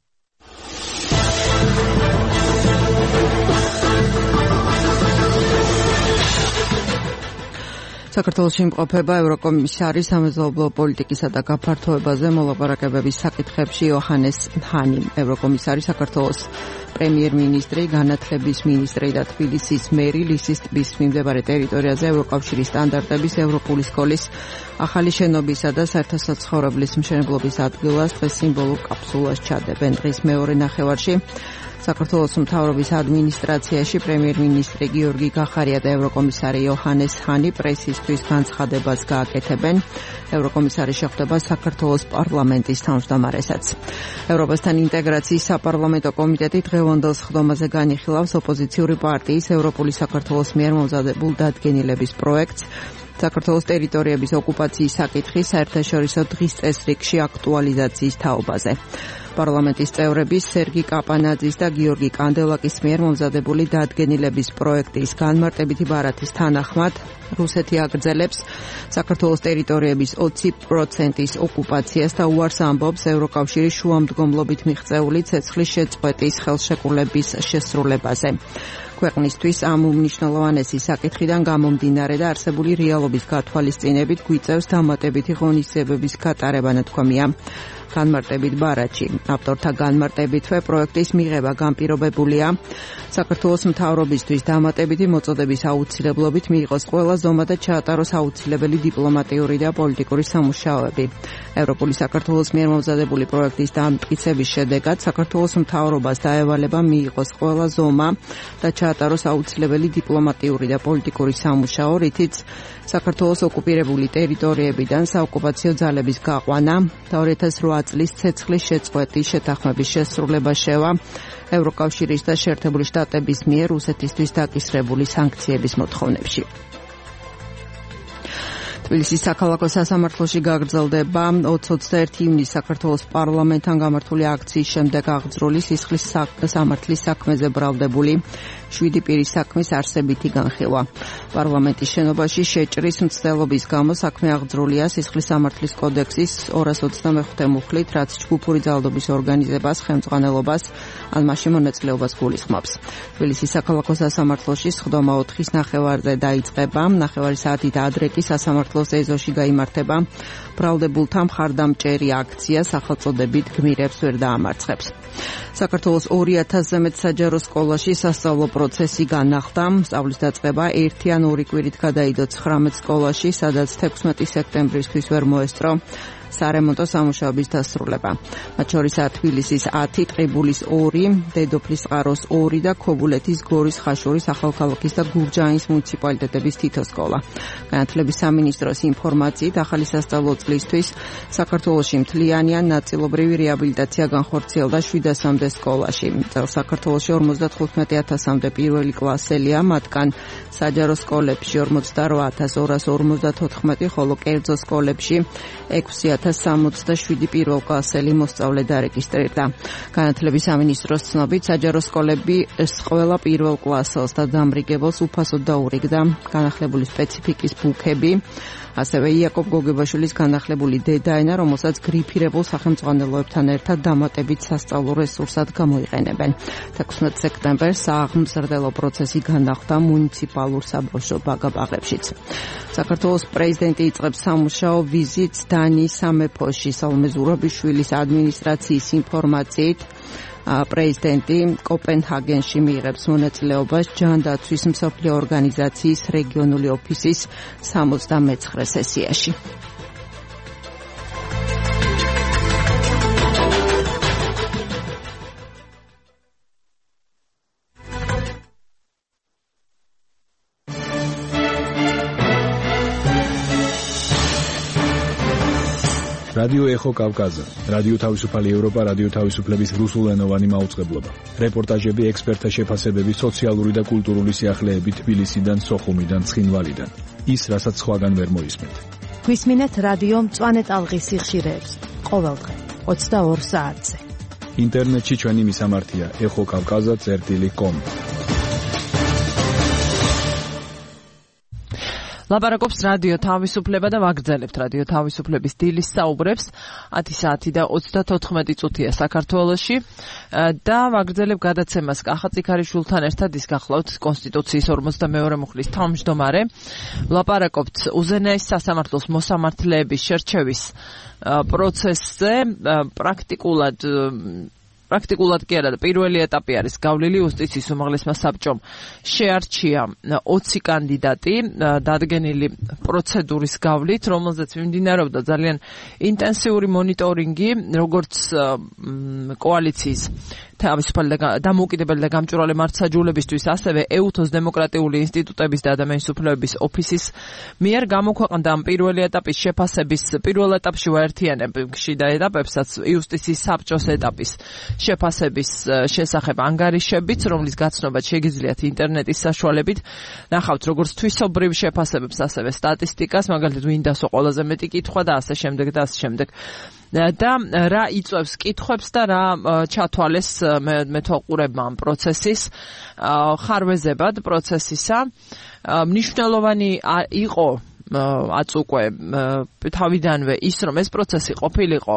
საქართველოში იმყოფება ევროკომისარის სამეზობლო პოლიტიკისა და გაფართოებაზე მოლაპარაკებების საკითხებში იოჰანეს ჰანი, ევროკომისარი, საქართველოს პრემიერ-მინისტრი, განათლების მინისტრი და თბილისის მერი, ლისის ტბის მიმდებარე ტერიტორიაზე ევროკავშირის სტანდარტების ევროპული სკოლის ახალი შენობისა და საერთო-საცხოვრებლის მშენებლობის ადგილას დღეს სიმბოლურ კაფსულას ჩადებენ. დღის მეორე ნახევარში საქართველოს მთავრობის ადმინისტრაციაში პრემიერ-მინისტრი გიორგი გახარია და ევროკომისარი იოჰანეს ჰანი პრესისთვის განცხადებას გააკეთებენ. ევროკომისარი შეხვდება საქართველოს პარლამენტის თავმჯდომარესაც. ევროპასთან ინტეგრაციის საპარლამენტო კომიტეტი დღევანდელ სხდომაზე განიხილავს ოპოზიციური პარტიის ევროპული საქართველოს მიერ მომზადებულ დადგენილების პროექტს საქართველოს ტერიტორიების ოკუპაციის საკითხის საერთაშორისო დღის წესრიგში აქტუალიზაციის თაობაზე. პარლამენტის წევრები სერგი კაპანაძის და გიორგი კანდელაკის მიერ მომზადებული დადგენილების პროექტის განმარტებითი ბარათის თანახმად რუსეთი აგრძელებს საქართველოს ტერიტორიების ოცი პროცენტის ოკუპაციას და უარს ამბობს ევროკავშირის შუამდგომლობით მიღწეული ცეცხლის შეწყვეტის ხელშეკრულების შესრულებაზე. ქვეყნისთვის ამ უმნიშვნელოვანესი საკითხიდან გამომდინარე და არსებული რეალობის გათვალისწინებით გვიწევს დამატებითი ღონისძიებების გატარება, ნათქვამია განმარტებით ბარათში. ავტორთა განმარტებითვე პროექტის მიღება განპირობებულია საქართველოს მთავრობისთვის დამატებითი მოწოდების აუცილებლობით მიიღოს ყველა ზომა და ჩაატაროს აუცილებელი დიპლომატიური და პოლიტიკური სამუშაოები. ევროპული საქართველოს მიერ მომზადებული პროექტის დამტკიცების შედეგად საქართველოს მთავრობას დაევალება მიიღოს ყველა ზომა და ჩაატაროს აუცილებელი დიპლომატიური და პოლიტიკური სამუშაო, რითიც საქართველოს ოკუპირებული ტერიტორიებიდან საოკუპაციო ძალების გაყვანა და ორი ათას რვა წლის ცეცხლის შეწყვეტის შეთანხმების შესრულება შევა ევროკავშირის და შეერთებული შტატების მიერ რუსეთისთვის დაკისრებული სანქციების მოთხოვნებში. თბილისის საქალაქო სასამართლოში გაგრძელდება ოცდაერთი ივნისს საქართველოს პარლამენტთან გამართული აქციის შემდეგ აღძრული სისხლის სამართლის საქმეზე ბრალდებული შვიდი პირის საქმის არსებითი განხილვა. პარლამენტის შენობაში შეჭრის მცდელობის გამო საქმე აღძრულია სისხლის სამართლის კოდექსის ორას ოცდამეხუთე მუხლით, რაც ჯგუფური ძალადობის ორგანიზებას, ხელმძღვანელობას ან მასში მონაწილეობას გულისხმობს. თბილისის საქალაქო სასამართლოში სხდომა ოთხის ნახევარზე დაიწყება. ნახევარი საათით ადრე კი სასამართლოს ეზოში გაიმართება ბრალდებულთა მხარდამჭერი აქცია სახელწოდებით გმირებს ვერ დაამარცხებს. საქართველოს ორი ათასზე მეტ საჯარო სკოლაში სასწავლო პროცესი განახლდა. სწავლის დაწყება ერთი ან ორი კვირით გადაიდო ცხრამეტ სკოლაში, სადაც თექვსმეტი სექტემბრისთვის ვერ მოესწრო სარემონტო სამუშაოების დასრულება. მათ შორისაა თბილისის ათი, ტყიბულის ორი, დედოფლის წყაროს ორი და ქობულეთის, გორის, ხაშურის, ახალქალაქის და გურჯაანის მუნიციპალიტეტების თითო სკოლა. განათლების სამინისტროს ინფორმაციით, ახალი სასწავლო წლისთვის საქართველოში მთლიანი ან ნაწილობრივი რეაბილიტაცია განხორციელდა შვიდასამდე სკოლაში. წელს საქართველოში ორმოცდათხუთმეტი ათასამდე პირველი კლასელია, მათგან საჯარო სკოლებში ორმოცდარვა ათას ორას ორმოცდათოთხმეტი, ხოლო კერძო სკოლებში ექვსი ათას სამოცდაშვიდი პირველ კლასელი მოსწავლე დარეგისტრირდა. განათლების სამინისტროს ცნობით, საჯარო სკოლები ყველა პირველ კლასელს და დამრიგებელს უფასოდ დაურიგდა განახლებული სპეციფიკის ბუქები. ასევე იაკობ გოგებაშვილის განახლებული დედაენა, რომელსაც გრიფირებულ სახელმძღვანელოებთან ერთად დამატებით სასწავლო რესურსად გამოიყენებენ. თექვსმეტ სექტემბერს აღმზრდელო პროცესი განახლდა მუნიციპალურ საბავშვო ბაგაბაღებშიც. საქართველოს პრეზიდენტი იწყებს სამუშაო ვიზიტს დანიის სამეფოში. სალომე ზურაბიშვილის ადმინისტრაციის ინფორმაციით, პრეზიდენტი კოპენჰაგენში მიიღებს მონაწილეობას ჯანდაცვის მსოფლიო ორგანიზაციის რეგიონული ოფისის სამოცდამეცხრე სესიაში. რადიო ეხო კავკაზა, რადიო თავისუფალი ევროპა, რადიო თავისუფლების რუსულენოვანი მაუწყებლობა. რეპორტაჟები, ექსპერტთა შეფასებები, სოციალური და კულტურული სიახლეები თბილისიდან, სოხუმიდან, ცხინვალიდან. ის, რასაც სხვაგან ვერ მოისმენთ. გვისმინეთ რადიო მწვანე ტალღის სიხშირეებს ყოველდღე ოცდაორ საათზე. ინტერნეტში ჩვენი მისამართია ეხო კავკაზა წერტილი კომ. ლაპარაკობს რადიო თავისუფლება და ვაგრძელებთ რადიო თავისუფლების დილის საუბრებს. ათი საათი და ოცდათოთხმეტი წუთია საქართველოში და ვაგრძელებ გადაცემას კახაწიქარიშვილთან ერთად. ის გახლავთ კონსტიტუციის ორმოცდამეორე მუხლის თავმჯდომარე. ლაპარაკობთ უზენაეს სასამართლოს მოსამართლეების შერჩევის პროცესზე. პრაქტიკულად პრაქტიკულად კი არა და პირველი ეტაპი არის გავლილი იუსტიციის უმაღლესმა საბჭომ შეარჩია ოცი კანდიდატი დადგენილი პროცედურის გავლით, რომელზეც მიმდინარეობდა ძალიან ინტენსიური მონიტორინგი, როგორც კოალიციის თავისუფალი და დამოუკიდებელი და გამჭვირვალე მართლმსაჯულებისთვის, ასევე ეუთოს დემოკრატიული ინსტიტუტების და ადამიანის უფლებების ოფისის მიერ გამოქვეყნდა ამ პირველი ეტაპის შეფასების პირველ ეტაპში ვაერთიანებში და ეტაპებსაც იუსტიციის საბჭოს ეტაპის შეფასების შესახებ ანგარიშებიც, რომლის გაცნობა შეგიძლიათ ინტერნეტის საშუალებით. ნახავთ როგორც თვისობრივ შეფასებებს, ასევე სტატისტიკას, მაგალითად ვინდასო ყველაზე მეტი კითხვა და ასე შემდეგ და ასე შემდეგ. და რა იწვევს კითხვებს და რა ჩათვალეს მეთვალყურებმა ამ პროცესის ხარვეზებად პროცესისა. მნიშვნელოვანი იყო აც უკვე თავიდანვე ის რომ ეს პროცესი ყოფილიყო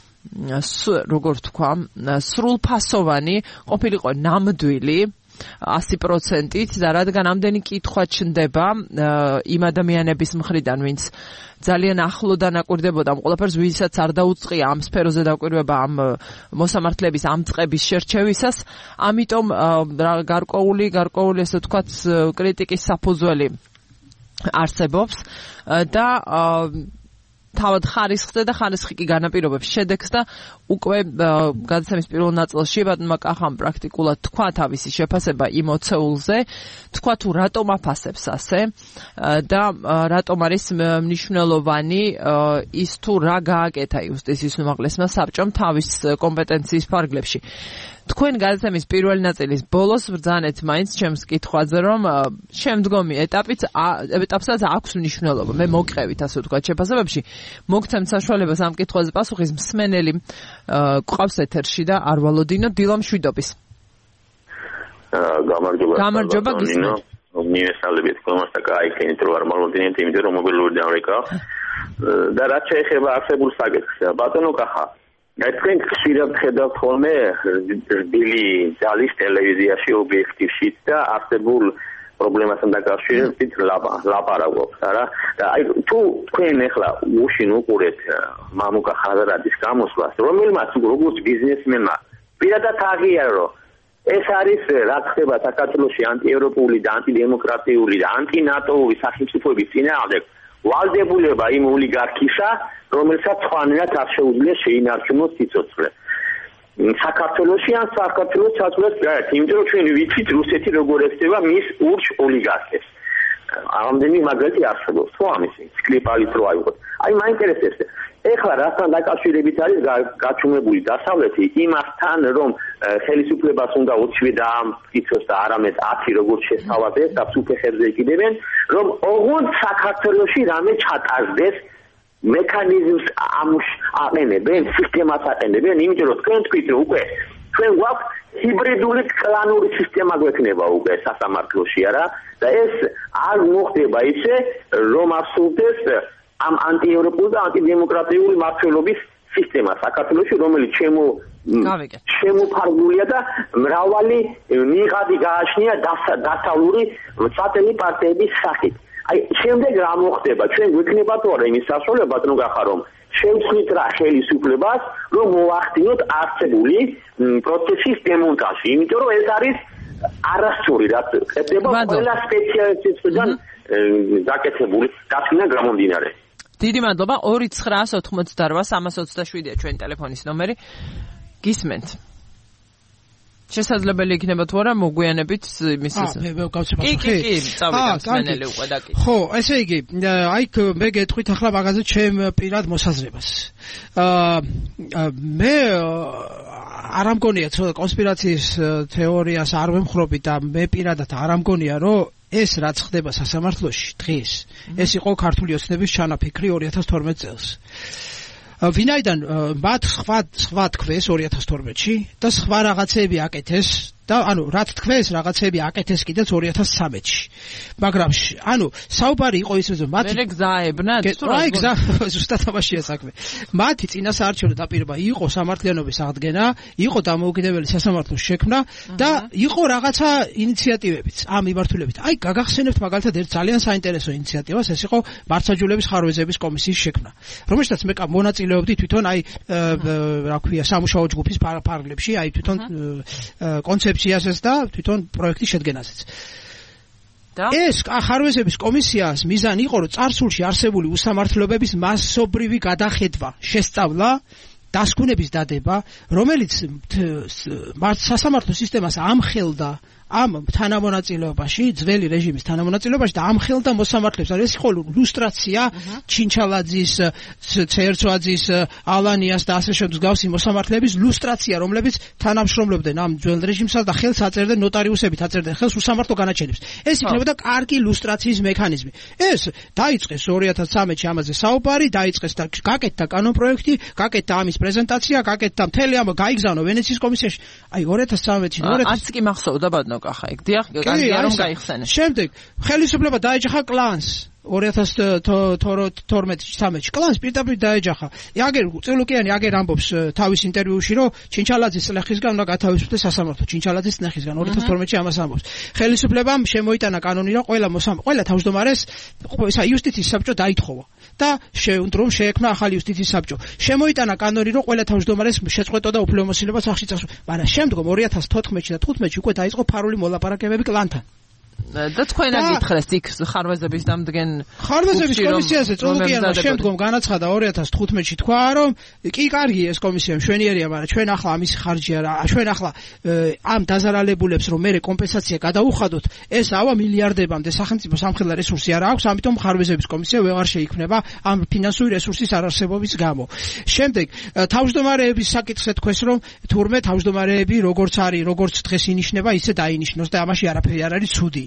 როგორ თქვა სრულფასოვანი, ყოფილიყო ნამდვილი ასი პროცენტით და რადგან ამდენი კითხვა ჩნდება იმ ადამიანების მხრიდან, ვინც ძალიან ახლო დანაკვირდებოდა ამ ყველაფერს, ვისაც არ დაუწყია ამ სფეროზე დაკვირვება ამ მოსამართლეების ამ წყების შერჩევისას, ამიტომ გარკვეული გარკვეული ესე ვთქვათ კრიტიკის საფუძველი არსებობს და თავად ხარისხზე და ხარისხი კი განაპირობებს შედეგს და უკვე გადაცემის პირველ ნაწილში ბატონმა კახამ პრაქტიკულად თქვა თავისი შეფასება იმ ოცეულზე, თქვა თუ რატომ აფასებს ასე და რატომ არის მნიშვნელოვანი ის თუ რა გააკეთა იუსტიციის უმაღლესმა საბჭომ თავის კომპეტენციის ფარგლებში. თქვენ გადაცემის პირველი ნაწილის ბოლოს ბრძანეთ მაინც ჩემს კითხვაზე, რომ შემდგომი ეტაპიც ეტაპსაც აქვს მნიშვნელობა. მე მოგყევით ასე ვთქვათ შეფასებებში, მოგცემთ საშუალებას ამ კითხვაზე პასუხის მსმენელი ყავს ეთერში და არ ვალოდინო დილა მშვიდობის. გამარჯობა. გამარჯობა გისმენთ. მიესალმებით თქვენს და გაიქენით რომ არ ვალოდინეთ, იმიტომ რომ მობილური დამრეკა და რაც შეეხება არსებულ საკითხს, ბატონო კახა, თქვენ ხშირად ხედავთ ხოლმე რბილი ძალის ტელევიზიაში ობიექტივში და არსებულ პრობლემასთან დაკავშირებით ლაპარაკობთ, არა? და აი თუ თქვენ ახლა უშინ უყურეთ მამუკა ხაზარაძის გამოსვლას, რომელმაც როგორც ბიზნესმენმა პირადად აღიარა, რომ ეს არის რა ხდება საქართველოში ანტიევროპული და ანტიდემოკრატიული და ანტინატოური სახელმწიფოების წინააღმდეგ ვალდებულება იმ ოლიგარქისა, რომელსაც სხვანაირად არ შეუძლია შეინარჩუნოს სიცოცხლე. საქართველოში ან საქართველოს საზღვრებს გარეთ, იმიტომ რომ ჩვენ ვიცით რუსეთი როგორ ექცევა მის ურჩ ოლიგარქებს. ამდენი მაგალითი არსებობს, ხო ამისი, სკრიპალით რო აიღოთ. აი მაინტერესებს, ეხლა რასთან დაკავშირებით არის გაჩუმებული დასავლეთი იმასთან, რომ ხელისუფლებას უნდა ოცვე დაამტკიცოს და არამედ ათი როგორც შესთავაზეს და ფუფეხებზე იკიდებენ, რომ ოღონდ საქართველოში რამე ჩატარდეს მექანიზმს აყენებენ, სისტემას აყენებენ, იმიტომ რომ თქვენ თქვით რომ უკვე ჩვენ გვაქვს ჰიბრიდული კლანური სისტემა გვექნება უკვე სასამართლოში, არა? და ეს არ მოხდება ისე, რომ ასრულდეს ამ ანტიევროპული და ანტიდემოკრატიული მმართველობის სისტემა საქართველოში, რომელიც ჩემო შემოფარგლულია და მრავალი მიღადი გააჩნია დასავლური სატელი პარტიების სახით. აი შემდეგ რა მოხდება? ჩვენ გვექნება თუ არა იმის საშუალება, ბატონო გახარ, რომ შევცვლით რა ხელისუფლებას, რომ მოახდინოთ არსებული პროცესის დემონტაჟი, იმიტომ რომ ეს არის არასწორი, რაც ხდება ყველა სპეციალისტისგან დაკეთებული დასკვნა გამომდინარე. დიდი მადლობა. ორი ცხრაას ოთხმოცდაოთხ სამას ოცდაშვიდია ჩვენი ტელეფონის ნომერი. გისმენთ. შესაძლებელი იქნება თუ არა მოგვიანებით იმის ეს. აა, მე გავცემ კი, კი, კი, წავიდა მსმენელი უკვე დაკითხა. ხო, ესე იგი, აი მე გეტყვით ახლა მაგაზე ჩემ პირად მოსაზრებას. აა მე არ ამგონია კონსპირაციის თეორიას არ ვემხრობი და მე პირადად არ ამგონია რომ ეს რაც ხდება სასამართლოში დღეს ეს იყო ქართული ოცნების ჩანაფიქრი ორი ათას თორმეტ წელს. ვინაიდან მათ სხვა სხვა თქვეს ორი ათას თორმეტში და სხვა რაღაცები აკეთეს და ანუ რაც თქვეს რაღაცები აკეთეს კიდეც ორი ათას ცხრამეტში. მაგრამ ანუ საუბარი იყო ისე რომ მათ მე გზაებნათ აი გზა ზუსტად ამაშია საქმე. მათი წინასაარჩევნო დაპირება იყო სამართლიანობის აღდგენა, იყო დამოუკიდებელი სასამართლოს შექმნა და იყო რაღაცა ინიციატივებიც ამ მიმართულებით. აი გაგახსენებთ მაგალითად ერთ ძალიან საინტერესო ინიციატივას, ეს იყო მართლმსაჯულების ხარვეზების კომისიის შექმნა, რომელშიც მე მონაწილეობდი თვითონ აი რა ქვია სამუშაო ჯგუფის ფარგლებში, აი თვითონ კონცეფციაზეც და თვითონ პროექტის შედგენაზეც. და ეს ხარვეზების კომისიას მიზანი იყო, რომ წარსულში არსებული უსამართლობების მასობრივი გადახედვა, შესწავლა, დასკვნების დადება, რომელიც სასამართლო სისტემას ამხელდა ამ თანამონაწილეობაში, ძველი რეჟიმის თანამონაწილეობაში და ამ ხელდა მოსამართლეებს, ეს იყო ლუსტრაცია, ჩინჩალაძის, ცერცვაძის, ალანიას და ასე შემდეგ გავსი მოსამართლეების ლუსტრაცია, რომლებიც თანამშრომლობდნენ ამ ძველ რეჟიმსა და ხელს აწერდნენ ნოტარიუსებით, აწერდნენ ხელს უსამართლო განაჩენებს. ეს იქნებოდა კარგი ლუსტრაციის მექანიზმი. ეს დაიწყეს ორი ათას ცხრამეტში ამაზე საუბარი, დაიწყეს და გაკეთდა კანონპროექტი, გაკეთდა ამის პრეზენტაცია, გაკეთდა მთელი ამ გაიგზავნა ვენეციის კომისიაში. აი ორი ათას ცხრამეტში არც კი მახსოვდა ბადნოკახა იქ დიახ კარგია რომ გაიხსენე. შემდეგ ხელისუფლება დაეჯახა კლანს ორი ათას თორმეტში ცხრამეტში კლანს პირდაპირ დაეჯახა. იაგერ წილუკიანი აგერ ამბობს თავის ინტერვიუში რომ ჩინჩალაძის წლეხისგან უნდა გათავისუფლდეს სასამართლო. ჩინჩალაძის წლეხისგან ორი ათას თორმეტში ამას ამბობს. ხელისუფლებამ შემოიტანა კანონი რომ ყველა მოსამ ყველა თავმჯდომარეს ისა იუსტიციის საბჭო დაითხოვა და შეუნდრო რომ შეექმნა ახალი იუსტიციის საბჭო. შემოიტანა კანონი რომ ყველა თავმჯდომარეს შეწყვეტო და უფლებამოსილება სახში წასვლა. მაგრამ შემდგომ ორი ათას თოთხმეტში და თხუთმეტში უკვე დაიწყო ფარული მოლაპარაკებები კლანთან. და თქვენ აგითხრეს იქ ხარვეზების დამდგენ ხარვეზების კომისიაზე წოლუკიანმა შემდგომ განაცხადა ორი ათას თხუთმეტში თქვა რომ კი კარგი ეს კომისია მშვენიერია, მაგრამ ჩვენ ახლა ამის ხარჯი არა, ჩვენ ახლა ამ დაზარალებულებს რომ მე კომპენსაცია გადაუხადოთ, ეს ავა მილიარდებამდე სახელმწიფო სამხედრო რესურსი არ აქვს, ამიტომ ხარვეზების კომისია ვეღარ შეიქმნება ამ ფინანსური რესურსის არარსებობის გამო. შემდეგ თავმჯდომარეების საკითხზე თქვეს რომ თურმე თავმჯდომარეები როგორც არის, როგორც დღეს ინიშნება, ისე დაინიშნოს და ამაში არაფერი არ არის ცუდი.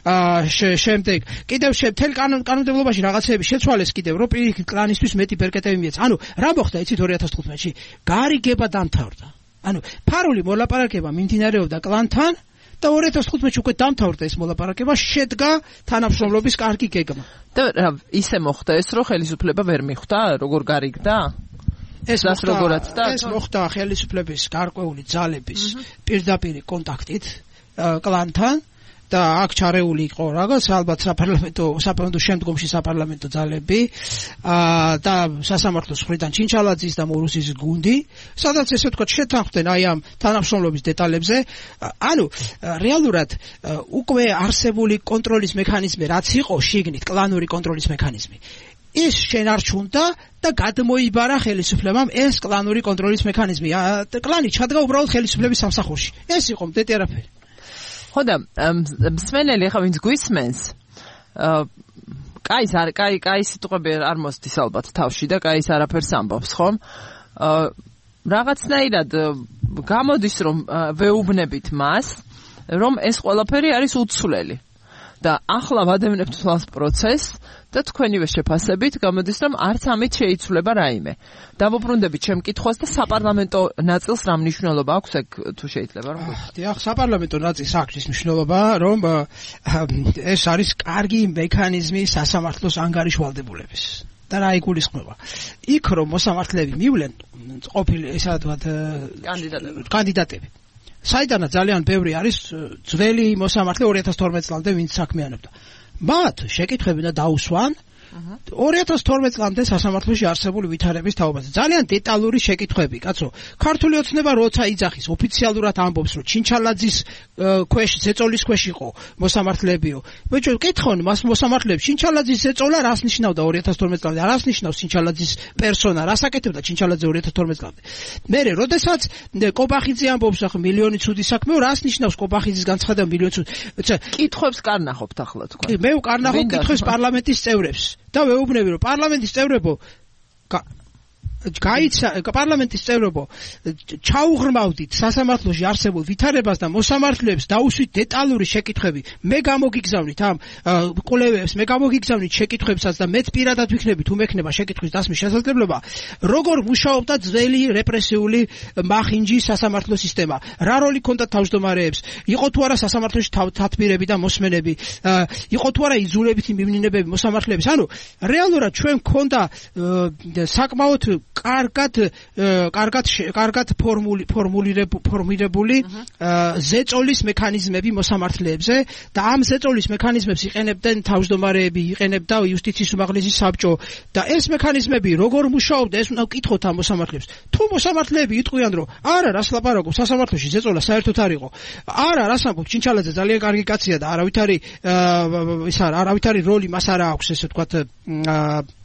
შემდეგ კიდევ მთელ კანონმდებლობაში რაღაცეები შეცვალეს კიდევ რომ პირიქით კლანისთვის მეტი ბერკეტები მიეცა. ანუ რა მოხდა იცით ორი ათას თხუთმეტში? გარიგება დამთავრდა. ანუ ფარული მოლაპარაკება მიმდინარეობდა კლანთან და ორი ათას თხუთმეტში უკვე დამთავრდა ეს მოლაპარაკება, შედგა თანამშრომლობის კარგი გეგმა. და ისე მოხდა ეს რომ ხელისუფლება ვერ მიხვდა როგორ გარიგდა? ეს როგორაც და ეს მოხდა ხელისუფლების გარკვეული ძალების პირდაპირ კონტაქტით კლანთან და აქ ჩარეული იყო რაღაც ალბათ საპარლამენტო საპარლამენტო შემდგომში საპარლამენტო ძალები და სასამართლოს მხრიდან ჩინჩალაძის და მორუსის გუნდი, სადაც ესე ვთქვათ შეთანხმდნენ აი ამ თანამშრომლობის დეტალებზე. ანუ რეალურად უკვე არსებული კონტროლის მექანიზმი რაც იყო შიგნით კლანური კონტროლის მექანიზმი ის შენარჩუნდა და გადმოიბარა ხელისუფლებამ ეს კლანური კონტროლის მექანიზმი. კლანი ჩადგა უბრალოდ ხელისუფლების სამსახურში. ეს იყო მდეტი არაფერი. ხო და მსმენელი ხა ვინც გვისმენს კაი არ კაი კაი სიტყვები არ მოსდის ალბათ თავში და კაი არაფერს ამბობს ხომ რაღაცნაირად გამოდის რომ ვეუბნებით მას რომ ეს ყველაფერი არის უცვლელი და ახლა ვადევნებთ თვალს პროცესს და თქვენივე შეფასებით გამოდის რომ არც ამით შეიცვლება რაიმე. დავუბრუნდებით ჩემ კითხვას და საპარლამენტო ნაწილს რა მნიშვნელობა აქვს ეგ თუ შეიძლება რომ გითხრათ. დიახ, საპარლამენტო ნაწილს აქვს ის მნიშვნელობა რომ ეს არის კარგი მექანიზმი სასამართლოს ანგარიშვალდებულების. და რა იგულისხმება? იქ რომ მოსამართლეები მივლენ ყოფილი ესა ვთქვათ კანდიდატები. კანდიდატები. საიდანაც ძალიან ბევრი არის ძველი მოსამართლე ორი ათას თორმეტ წლამდე ვინც საქმიანობდა. მათ შეკითხვები და დაუსვან ორი ათას თორმეტ წლამდე სასამართლოში არსებული ვითარების თაობაზე. ძალიან დეტალური შეკითხვები, კაცო. ქართული ოცნება როცა იძახის ოფიციალურად ამბობს, რომ ჩინჩალაძის ქვეშ, ზეწოლის ქვეშ იყო მოსამართლებიო. ბიჭო, კითხონ მას მოსამართლეებს, ჩინჩალაძის ზეწოლა რას ნიშნავდა ორი ათას თორმეტ წლამდე? რას ნიშნავს ჩინჩალაძის პერსონა? რას აკეთებდა ჩინჩალაძე ორი ათას თორმეტ წლამდე? მერე, როდესაც კობახიძე ამბობს, ახლა მილიონი ცუდი საქმეო, რას ნიშნავს კობახიძის განცხადება მილიონი ცუდი? კითხვებს კარნახობთ ახლა თქვენ. მე ვკარნახობ კითხვებს პარლამენტის წევრებს. და ვეუბნები რომ პარლამენტის წევრებო გაიცა პარლამენტის წევრებო ჩაუღრმავდით სასამართლოში არსებულ ვითარებას და მოსამართლეებს დაუსვით დეტალური შეკითხვები. მე გამოგიგზავნით ამ კვლევებს, მე გამოგიგზავნით შეკითხვებსაც და მეც პირადად ვიქნები თუ მექნება შეკითხვის დასმის შესაძლებლობა, როგორ მუშაობდა ძველი რეპრესიული მახინჯი სასამართლო სისტემა, რა როლი ჰქონდა თავმჯდომარეებს, იყო თუ არა სასამართლოში თათბირები და მოსმენები, იყო თუ არა იძულებითი მიმნინებები მოსამართლეების. ანუ რეალურად ჩვენ ჰქონდა საკმაოდ კარგად კარგად კარგად ფორმულირებული ზეწოლის მექანიზმები მოსამართლეებზე და ამ ზეწოლის მექანიზმებს იყენებდნენ თავმჯდომარეები, იყენებდა იუსტიციის უმაღლესი საბჭო და ეს მექანიზმები როგორ მუშაობდა, ეს უნდა ვკითხოთ ამ მოსამართლეებს. თუ მოსამართლეები იტყვიან რომ არა, რას ლაპარაკობ, სასამართლოში ზეწოლა საერთოდ არ იყო. არა, რას ამბობ, ჩინჩალაძე ძალიან კარგი კაცია და არავითარი ის არა, არავითარი როლი მას არ აქვს, ესე ვთქვათ,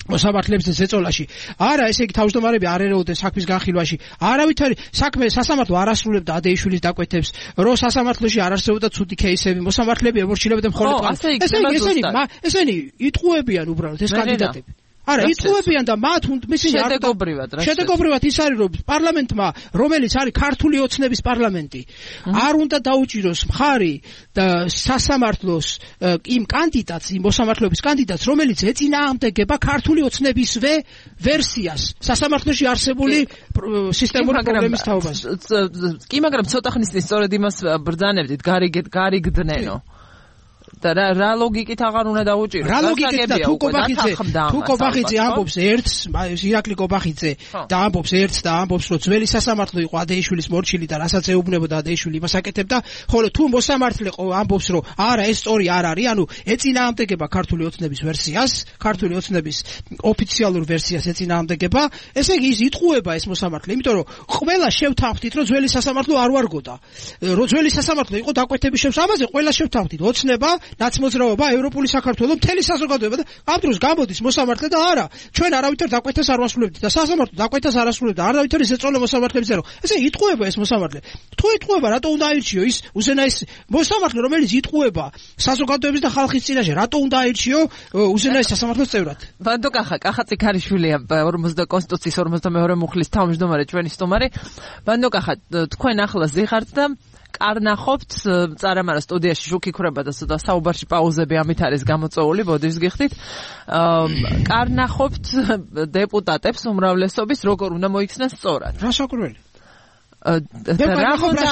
მოსამართლეების ზეწოლაში. არა, ესე იგი თავმჯდომარები არ ერეოდნენ საქმის განხილვაში. არავითარი საქმე სასამართლო არ ასრულებდა ადეიშვილის დაკვეთებს, რო სასამართლოში არ არსებობდა ცუდი კეისები, მოსამართლეები ემორჩილებდნენ მხოლოდ ესენი ესენი ესენი იტყუებიან უბრალოდ ეს კანდიდატები. არა, იტყუებიან და მათ ისინი შედეგობრივად რა შედეგობრივად ის არის რომ პარლამენტმა, რომელიც არის ქართული ოცნების პარლამენტი, არ უნდა დაუჭიროს მხარი და სასამართლოს იმ კანდიდატს, იმ მოსამართლეობის კანდიდატს, რომელიც ეწინააღმდეგება ქართული ოცნებისვე ვერსიას, სასამართლოში არსებული სისტემური პრობლემის თაობას. კი, მაგრამ ცოტა ხნის წინ სწორედ იმას ბრძანებდით, გარიგდნენო. და რა რა ლოგიკით აღარ უნდა დაუჭიროს? რა ლოგიკით და თუ კობახიძე თუ კობახიძე ამბობს ერთს, ირაკლი კობახიძე და ამბობს ერთს და ამბობს რომ ძველი სასამართლო იყო ადეიშვილის მორჩილი და რასაც ეუბნებოდა ადეიშვილი იმას აკეთებდა, ხოლო თუ მოსამართლე ამბობს რომ არა ეს სწორი არ არის, ანუ ეწინააღმდეგება ქართული ოცნების ვერსიას, ქართული ოცნების ოფიციალურ ვერსიას ეწინააღმდეგება, ესე იგი ის იტყუება ეს მოსამართლე, იმიტომ რომ ყველა შევთანხმდით რომ ძველი სასამართლო არ ვარგოდა. რომ ძველი სასამართლო იყო დაკვეთების შევს, ამაზე ყველა შევთანხმდით, ოცნება ნაცმოძრაობა, ევროპული საქართველო, მთელი საზოგადოება და ამ დროს გამოდის მოსამართლე და არა, ჩვენ არავითარ დაკვეთას არ ვასრულებთ და სასამართლო დაკვეთას არ ასრულებდა, არავითარი ზეწოლა მოსამართლეებზე რომ. ესე იტყუება ეს მოსამართლე. თუ იტყუება, რატო უნდა აირჩიო ის უზენაესი მოსამართლე, რომელიც იტყუება საზოგადოების და ხალხის წინაშე, რატო უნდა აირჩიო უზენაეს სასამართლოს წევრად? ბანდო კახა, კახა წიქარიშვილია კონსტიტუციის ორმოცდამეორე მუხლის თავმჯდომარე, ჩვენი სტუმარი. ბანდო კახა, თქვენ ახლა ზიღართ და კარნახობთ წარამარა სტუდიაში შუქი ქრება და საუბარში პაუზები ამით არის გამოწვეული, ბოდიშს გიხდით. კარნახობთ დეპუტატებს უმრავლესობის როგორ უნდა მოიქცნას სწორად. რა საკურველი? რა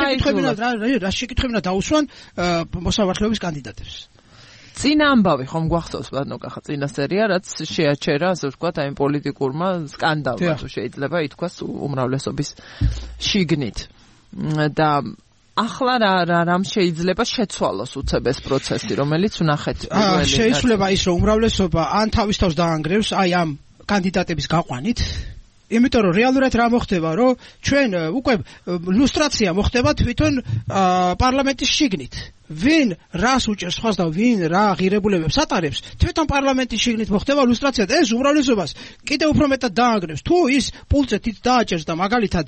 რა შეკითხვებინა დაუსვან მოსამართლეობის კანდიდატებს. წინა ამბავი ხომ გვახსოვს ბანო კახა წინა სერია, რაც შეაჩერა, ასე ვთქვათ, აი პოლიტიკურმა სკანდალმა, თუ შეიძლება ითქვას უმრავლესობის შიგნით. და ახლა რა რა რამ შეიძლება შეცვალოს უცებ ეს პროცესი, რომელიც ვნახეთ პირველი. შეიძლება ის რომ უმრავლესობა ან თავის თავს დაანგრევს აი ამ კანდიდატების გაყვანით, იმიტომ რომ რეალურად რა მოხდება, რომ ჩვენ უკვე ლუსტრაცია მოხდება თვითონ პარლამენტის შიგნით. ვინ რას უჭერს ხას და ვინ რა ღირებულებებს ატარებს, თვითონ პარლამენტის შიგნით მოხდება ლუსტრაცია და ეს უმრავლესობას კიდევ უფრო მეტად დაანგრევს. თუ ის პულზე თით დააჭერს და მაგალითად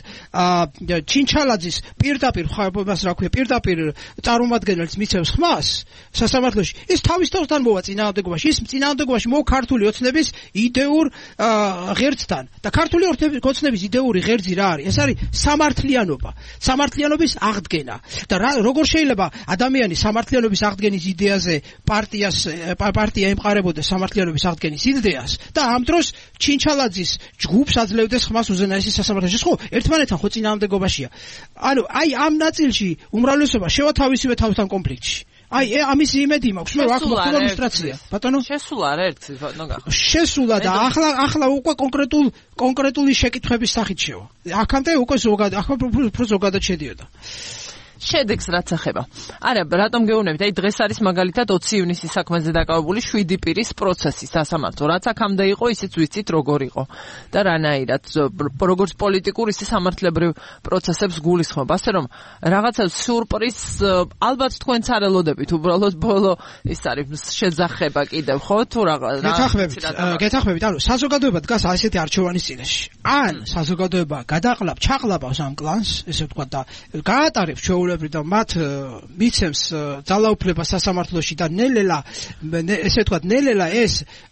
ჩინჩალაძის პირდაპირ ხარბობას რა ქვია, პირდაპირ წარმომადგენელს მიცემს ხმას სასამართლოში, ის თავის თავთან მოვა წინააღმდეგობაში, ის წინააღმდეგობაში მოვა ქართული ოცნების იდეურ ღერძთან და ქართული ოცნების იდეური ღერძი რა არის? ეს არის სამართლიანობა, სამართლიანობის აღდგენა და როგორ შეიძლება ადამიანი სამართლიანობის აღდგენის იდეაზე პარტიას პარტია ემყარებოდეს სამართლიანობის აღდგენის იდეას და ამ დროს ჩინჩალაძის ჯგუფს აძლევდეს ხმას უზენაესი სასამართლოში. ხო, ერთმანეთთან ხო წინააღმდეგობაშია. ანუ აი ამ ნაწილში უმრავლესობა შევათავისივე თავთან კონფლიქტში. აი ამის იმედი მაქვს, რომ აქ მოხდება ლუსტრაცია. ბატონო, შესულა არ ერთი ბატონო გახდა. შესულა და ახლა ახლა უკვე კონკრეტულ კონკრეტული შეკითხების სახით შევა. აქამდე უკვე ზოგადად, ახლა უფრო ზოგადად შედიოდა. შედეგს რაც ახება. არა, რატომ გეუბნებით? აი დღეს არის მაგალითად ოცი ივნისის საქმეზე დაკავებული შვიდი პირის პროცესი სასამართლო. რაც აქამდე იყო, ისიც ვიცით როგორ იყო და რანაირად როგორც პოლიტიკურ, ისე სამართლებრივ პროცესებს გულისხმობ. ასე რომ რაღაცა სიურპრიზს ალბათ თქვენც არ ელოდებით, უბრალოდ ბოლო ის არის შეძახება კიდევ, ხო? თუ რაღაც გეთახმებით, გეთახმებით, ანუ საზოგადოება დგას ასეთი არჩევანის წინაშე. ან საზოგადოება გადაყლავ, ჩაყლავავს ამ კლანს, ესე ვთქვათ და გაატარებს ჩვენ და მათ მიცემს ძალაუფლება სასამართლოში და ნელ-ნელა ესე ვთქვათ ნელ-ნელა ეს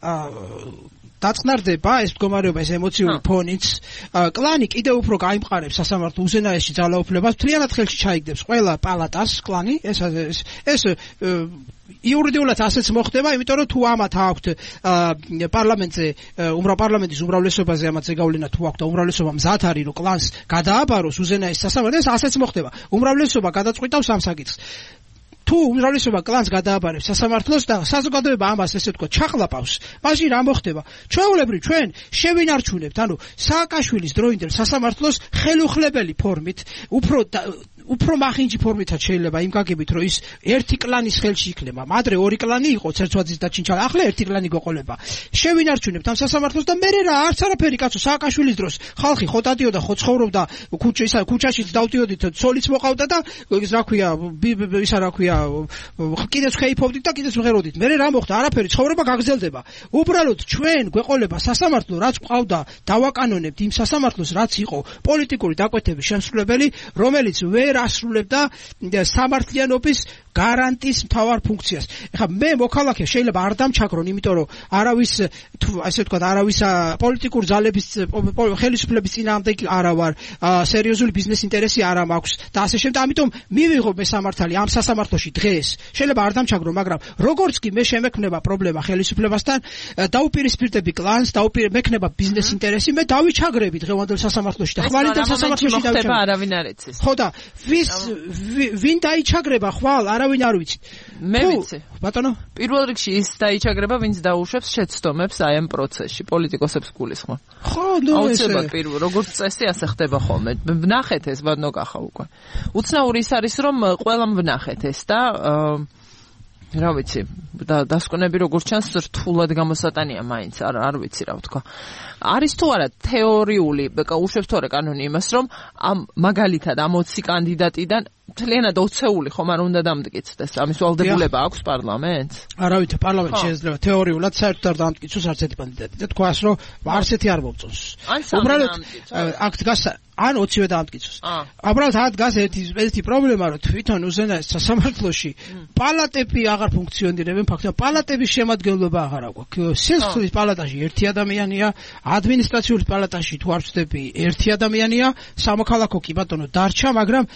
დაწყნარდება ეს მდგომარეობა, ეს ემოციური ფონიც, კლანი კიდევ უფრო გაიმყარებს სასამართლო უზენაესი ძალაუფლებას, მთლიანად ხელში ჩაიგდებს ყველა პალატას კლანი, ეს ეს იურიდიულად ასეც მოხდება, იმიტომ რომ თუ ამათ აქვთ პარლამენტზე უმრავლესობა პარლამენტის უმრავლესობაზე ამათ ზეგავლენა თუ აქვთ და უმრავლესობა მზად არის რომ კლანს გადააბაროს უზენაეს სასამართლოს, ეს ასეც მოხდება. უმრავლესობა გადაწყვიტავს ამ საკითხს. თუ უმრავლესობა კლანს გადააბარებს სასამართლოს და საზოგადოება ამას ესე ვთქვათ ჩაყლაპავს, მაშინ რა მოხდება? ჩვეულებრივ ჩვენ შევინარჩუნებთ, ანუ სააკაშვილის დროინდელ სასამართლოს ხელუხლებელი ფორმით, უფრო უფრო მახინჯი ფორმითაც შეიძლება იმ გაგებით რომ ის ერთი კლანის ხელში იქნება. მადრე ორი კლანი იყო, ცერცვაძის და ჩინჩალა. ახლა ერთი კლანი გვეყოლება. შევინარჩუნებთ ამ სასამართლოს და მე რა არც არაფერი კაცო სააკაშვილის დროს ხალხი ხო დადიოდა, ხო ცხოვრობდა ქუჩაში, ქუჩაშიც დავდიოდით, ცოლიც მოყავდა და ის რა ქვია, ისა რა ქვია, კიდეც ხეიფობდით და კიდეც მღეროდით. მე რა მოხდა? არაფერი, ცხოვრება გაგრძელდება. უბრალოდ ჩვენ გვეყოლება სასამართლო, რაც ყავდა, დავაკანონებთ იმ სასამართლოს, რაც იყო პოლიტიკური დაკვეთების შემსრულებელი, რომელიც ვერ ასრულებდა სამართლიანობის გარანტის მთავარ ფუნქციას. ეხლა მე მოქალაქე შეიძლება არ დამჩაგრონ, იმიტომ რომ არავის ასე ვთქვათ, არავის პოლიტიკურ ძალების ხელისუფლების წინააღმდეგ არა ვარ, სერიოზული ბიზნეს ინტერესი არ მაქვს და ასე შემდეგ. ამიტომ მივიღო მე სამართალი ამ სასამართლოში დღეს. შეიძლება არ დამჩაგრონ, მაგრამ როგორც კი მე შემექმნება პრობლემა ხელისუფლებასთან, დაუპირისპირდები კლანს, დაუპირ მექნება ბიზნეს ინტერესი, მე დავიჩაგრები დღევანდელ სასამართლოში და ხვალინდელ სასამართლოში დავიჩაგრები. არავინ არ იცის. ხო და ვის ვინ დაიჩაგრება ხვალ არავინ არ ვიცით. მე ვიცი. ბატონო, პირველ რიგში ის დაიჩაგრება, ვინც დაუშვებს შეცდომებს აი ამ პროცესში, პოლიტიკოსებს გულისხმობ. ხო, ნუ ესე. აუცილებლად პირველ როგორც წესი ასე ხდება ხოლმე. ვნახეთ ეს ბატონო კახა უკვე. უცნაური ის არის რომ ყველამ ვნახეთ ეს და რა ვიცი, და დასკვნები როგორც ჩანს რთულად გამოსატანია მაინც, არ არ ვიცი რა ვთქვა. არის თუ არა თეორიული, უშვებს თუ არა კანონი იმას, რომ ამ მაგალითად ამ ოცი კანდიდატიდან მთლიანად ოცეული ხომ არ უნდა დამტკიცდეს. ამის ვალდებულება აქვს პარლამენტს? არავით, პარლამენტს შეიძლება თეორიულად საერთოდ არ დამტკიცოს არც ერთი კანდიდატი. და თქვას რომ არცეთი არ მოვწონს. უბრალოდ აქ დგას ან ოცივე დამტკიცოს. უბრალოდ აქ დგას ერთი ერთი პრობლემა, რომ თვითონ უზენაეს სასამართლოში პალატები აღარ ფუნქციონირებენ, ფაქტობრივად პალატების შემადგენლობა აღარ აქვს. სისხლის პალატაში ერთი ადამიანია, ადმინისტრაციული პალატაში თუ არ ვწდები ერთი ადამიანია, სამოქალაქო კი ბატონო დარჩა, მაგრამ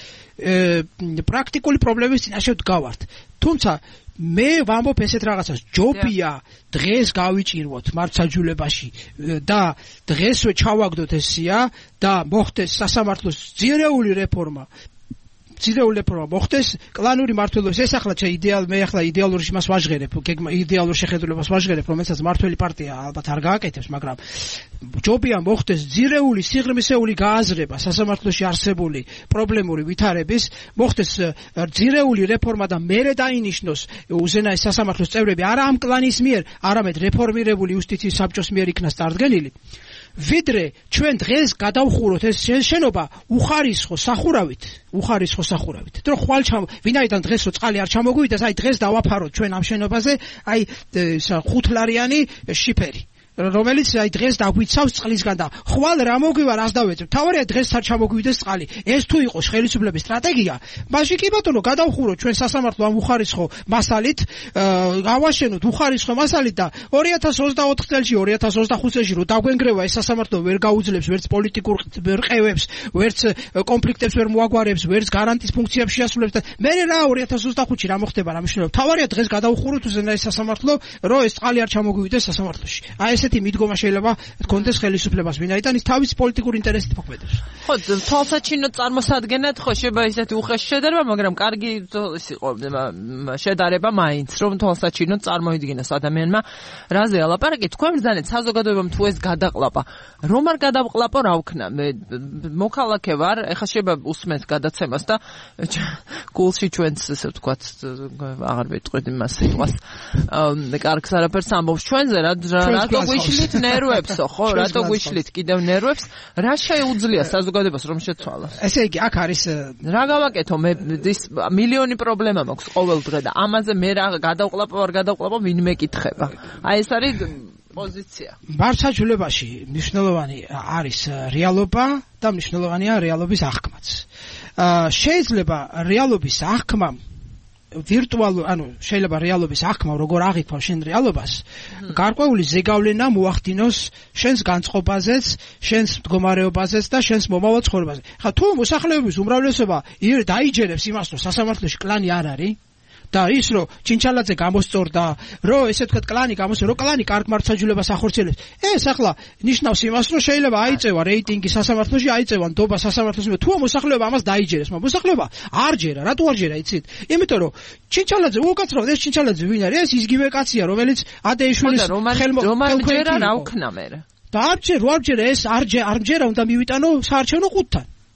პრაქტიკული პრობლემის წინაშე ვდგავართ. თუმცა მე ვამბობ ესეთ რაღაცას, ჯობია დღეს გავიჭირვოთ მართლმსაჯულებაში და დღესვე ჩავაგდოთ ესია და მოხდეს სასამართლოს ძირეული რეფორმა. ძირეული რეფორმა მოხდეს, კლანური მმართველობის ეს ახლა ჩა იდეალ მე ახლა იდეალური იმას ვაჟღერებ, იდეალურ შეხედულებას ვაჟღერებ, რომელსაც მართველი პარტია ალბათ არ გააკეთებს, მაგრამ ჯობია მოხდეს ძირეული სიღრმისეული გააზრება სასამართლოში არსებული პრობლემური ვითარების, მოხდეს ძირეული რეფორმა და მერე დაინიშნოს უზენაეს სასამართლოს წევრები არა ამ კლანის მიერ, არამედ რეფორმირებული იუსტიციის საბჭოს მიერ იქნას წარდგენილი. ვიდრე ჩვენ დღეს გადავხუროთ ეს შენობა უხარისხო სახურავით, უხარისხო სახურავით. თუ ხვალ ჩამ, ვინაიდან დღეს რო წყალი არ ჩამოგვივიდეს, აი დღეს დავაფაროთ ჩვენ ამ შენობაზე, აი ხუთლარიანი შიფერი. რომელიც აი დღეს დაგვიცავს წყლისგან და ხვალ რა მოგვივა რას დავეწევ. თავარია დღეს არ ჩამოგვივიდეს წყალი. ეს თუ იყოს ხელისუფლების სტრატეგია, მაშინ კი ბატონო გადავხუროთ ჩვენ სასამართლო ამ უხარისხო მასალით, გავაშენოთ უხარისხო მასალით და ორი ათას ოცდაოთხ წელში, ორი ათას ოცდახუთ წელში რო დაგვენგრევა ეს სასამართლო ვერ გაუძლებს ვერც პოლიტიკურ რყევებს, ვერც კონფლიქტებს ვერ მოაგვარებს, ვერც გარანტის ფუნქციებს შეასრულებს და მე რა ორი ათას ოცდახუთში რა მოხდება რა მნიშვნელობა. თავარია დღეს გადავხუროთ უზენაეს სასამართლო, რომ ეს წყალი არ ჩამოგვივიდეს სასამართლოში. აი ეს ესეთი მიდგომა შეიძლება თქონდეს ხელისუფლებას, ვინაიდან ის თავის პოლიტიკურ ინტერესით მოქმედებს. ხო, თვალსაჩინო წარმოსადგენად ხო შეიძლება ისეთი უხეში შედარება, მაგრამ კარგი ის იყო შედარება მაინც, რომ თვალსაჩინო წარმოიდგინოს ადამიანმა რაზე ალაპარაკი. თქვენ ბრძანეთ საზოგადოებამ თუ ეს გადაყლაპა, რომ არ გადავყლაპო რა ვქნა. მე მოქალაქე ვარ, ეხლა შეიძლება უსმენთ გადაცემას და გულში ჩვენც ესე ვთქვათ, აღარ ვიტყვით იმას სიტყვას. კარგს არაფერს ამბობს ჩვენზე, რა რატო გვიშლით ნერვებსო, ხო, რატო გვიშლით კიდევ ნერვებს, რა შეუძლია საზოგადოებას რომ შეცვალოს? ესე იგი, აქ არის რა გავაკეთო, მე ის მილიონი პრობლემა მაქვს ყოველ დღე და ამაზე მე რა გადავყლაპო, არ გადავყლაპო, ვინ მეკითხება. აი ეს არის პოზიცია. მართლმსაჯულებაში მნიშვნელოვანი არის რეალობა და მნიშვნელოვანია რეალობის აღქმაც. შეიძლება რეალობის აღქმა ვირტუალურ, ანუ შეიძლება რეალობის აღქმა როგორ აღიქვამს შენ რეალობას, გარკვეული ზეგავლენა მოახდინოს შენს განწყობაზეც, შენს მდგომარეობაზეც და შენს მომავალ ცხოვრებაზე. ხა თუ მოსახლეობის უმრავლესობა დაიჯერებს იმას, რომ სასამართლოში კლანი არ არის და ის რომ ჩინჩალაძე გამოსწორდა, რომ ესე ვთქვათ კლანი გამოსწორდა, რომ კლანი კარგ მართლმსაჯულებას ახორციელებს. ეს ახლა ნიშნავს იმას, რომ შეიძლება აიწევა რეიტინგი სასამართლოში, აიწევა ნდობა სასამართლოში, თუ მოსახლეობა ამას დაიჯერებს, მაგრამ მოსახლეობა არ ჯერა, რატო არ ჯერა, იცით? იმიტომ რომ ჩინჩალაძე უკაცრავად ეს ჩინჩალაძე ვინ არის? ეს იგივე კაცია, რომელიც ადეიშვილის ხელმოქმედება რა ვქნა მე. და არ ჯერ, არ ჯერ ეს არ ჯერ, არ ჯერა უნდა მივიტანო საარჩევნო ყუთთან.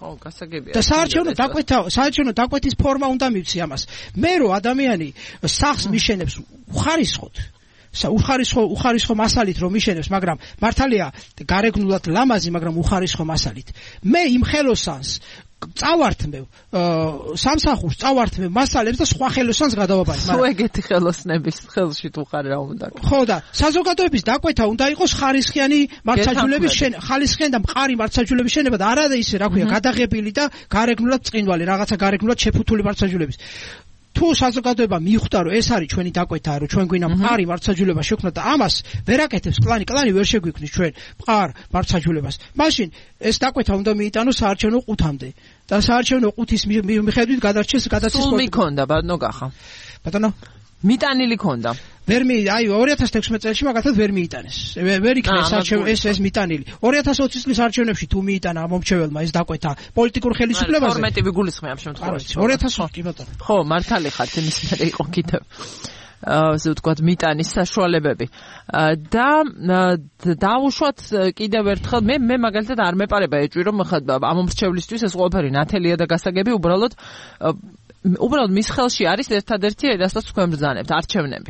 ხო, გასაგებია. და საარჩევნო დაკვეთა, საარჩევნო დაკვეთის ფორმა უნდა მივცი ამას. მე რო ადამიანი სახს მიშენებს უხარისხოთ უხარისხო უხარისხო მასალით რომ მიშენებს, მაგრამ მართალია გარეგნულად ლამაზი, მაგრამ უხარისხო მასალით. მე იმ ხელოსანს წავართმევ სამსახურს წავართმევ მასალებს და სხვა ხელოსანს გადავაბარებ. მაგრამ ეგეთი ხელოსნების ხელში თუ ხარ რა უნდა. ხო და საზოგადოების დაკვეთა უნდა იყოს ხარისხიანი მართლმსაჯულების შენება, ხალისხიანი და მყარი მართლმსაჯულების შენება და არა ისე რა ქვია, გადაღებილი და გარეგნულად წინვალი, რაღაცა გარეგნულად შეფუთული მართლმსაჯულების. თუ საზოგადოება მიხვდა რომ ეს არის ჩვენი დაკვეთა, რომ ჩვენ გვინდა მყარი მართლმსაჯულება შექმნათ და ამას ვერ აკეთებს კლანი, კლანი ვერ შეგვიქმნის ჩვენ მყარ მართლმსაჯულებას. მაშინ ეს დაკვეთა უნდა მიიტანოს საარჩევნო ყუთამდე და საარჩევნო ყუთის მიხედვით გადარჩეს გადაცეს. სულ მიქონდა ბატონო გახა. ბატონო მიტანილი ქონდა. ვერ მი აი ორი ათას თექვსმეტ წელს მაგათაც ვერ მიიტანეს. ვერ იქნა საარჩევნო ეს ეს მიტანილი. ორი ათას ოცი წლის არჩევნებში თუ მიიტანა მომრჩეველმა ეს დაკვეთა პოლიტიკურ ხელისუფლებაზე. თორმეტი ვიგულისხმე ამ შემთხვევაში. ორი ათას ოცი ბატონო. ხო, მართალი ხართ, იმის მერე იყო კიდევ. ასე ვთქვათ, მიტანის საშუალებები. და დაუშვათ კიდევ ერთხელ მე მე მაგალითად არ მეპარება ეჭვი რომ ამ მომრჩევლისთვის ეს ყველაფერი ნათელია და გასაგები, უბრალოდ უბრალოდ მის ხელში არის ერთადერთი რასაც თქვენ ბრძანებთ, არჩევნები.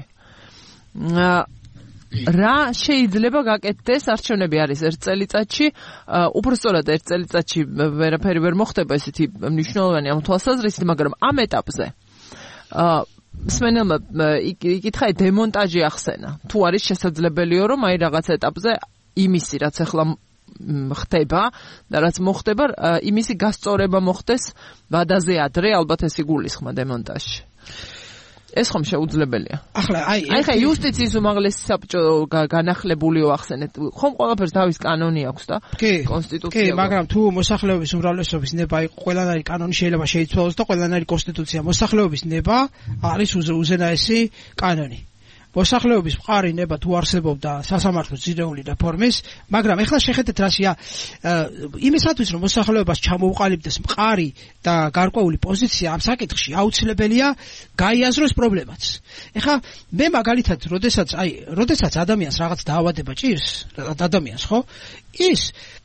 რა შეიძლება გაკეთდეს? არჩევნები არის ერთ წელიწადში, უბრალოდ ერთ წელიწადში ვერაფერი ვერ მოხდება ესეთი მნიშვნელოვანი ამ თვალსაზრისით, მაგრამ ამ ეტაპზე მსმენელმა იკითხა დემონტაჟი ახსენა. თუ არის შესაძლებელიო რომ აი რაღაც ეტაპზე იმისი რაც ახლა ხდება და რაც მოხდება, იმისი გასწორება მოხდეს ვადაზე ადრე, ალბათ ეს იგულისხმა დემონტაჟში. ეს ხომ შეუძლებელია. ახლა აი აი ხა იუსტიციის უმაღლესი საბჭო განახლებულიო ახსენეთ. ხომ ყველაფერს თავის კანონი აქვს და კონსტიტუცია. კი, მაგრამ თუ მოსახლეობის უმრავლესობის ნება იყო, ყველანაირი კანონი შეიძლება შეიცვალოს და ყველანაირი კონსტიტუცია. მოსახლეობის ნება არის უზენაესი კანონი. მოსახლეობის მყარი ნება თუ არსებობდა სასამართლოს ძირეული რეფორმის, მაგრამ ეხლა შეხედეთ რაშია იმისათვის რომ მოსახლეობას ჩამოუყალიბდეს მყარი და გარკვეული პოზიცია ამ საკითხში აუცილებელია გაიაზროს პრობლემაც. ეხლა მე მაგალითად, როდესაც აი, როდესაც ადამიანს რაღაც დაავადება ჭირს, ადამიანს ხო? ის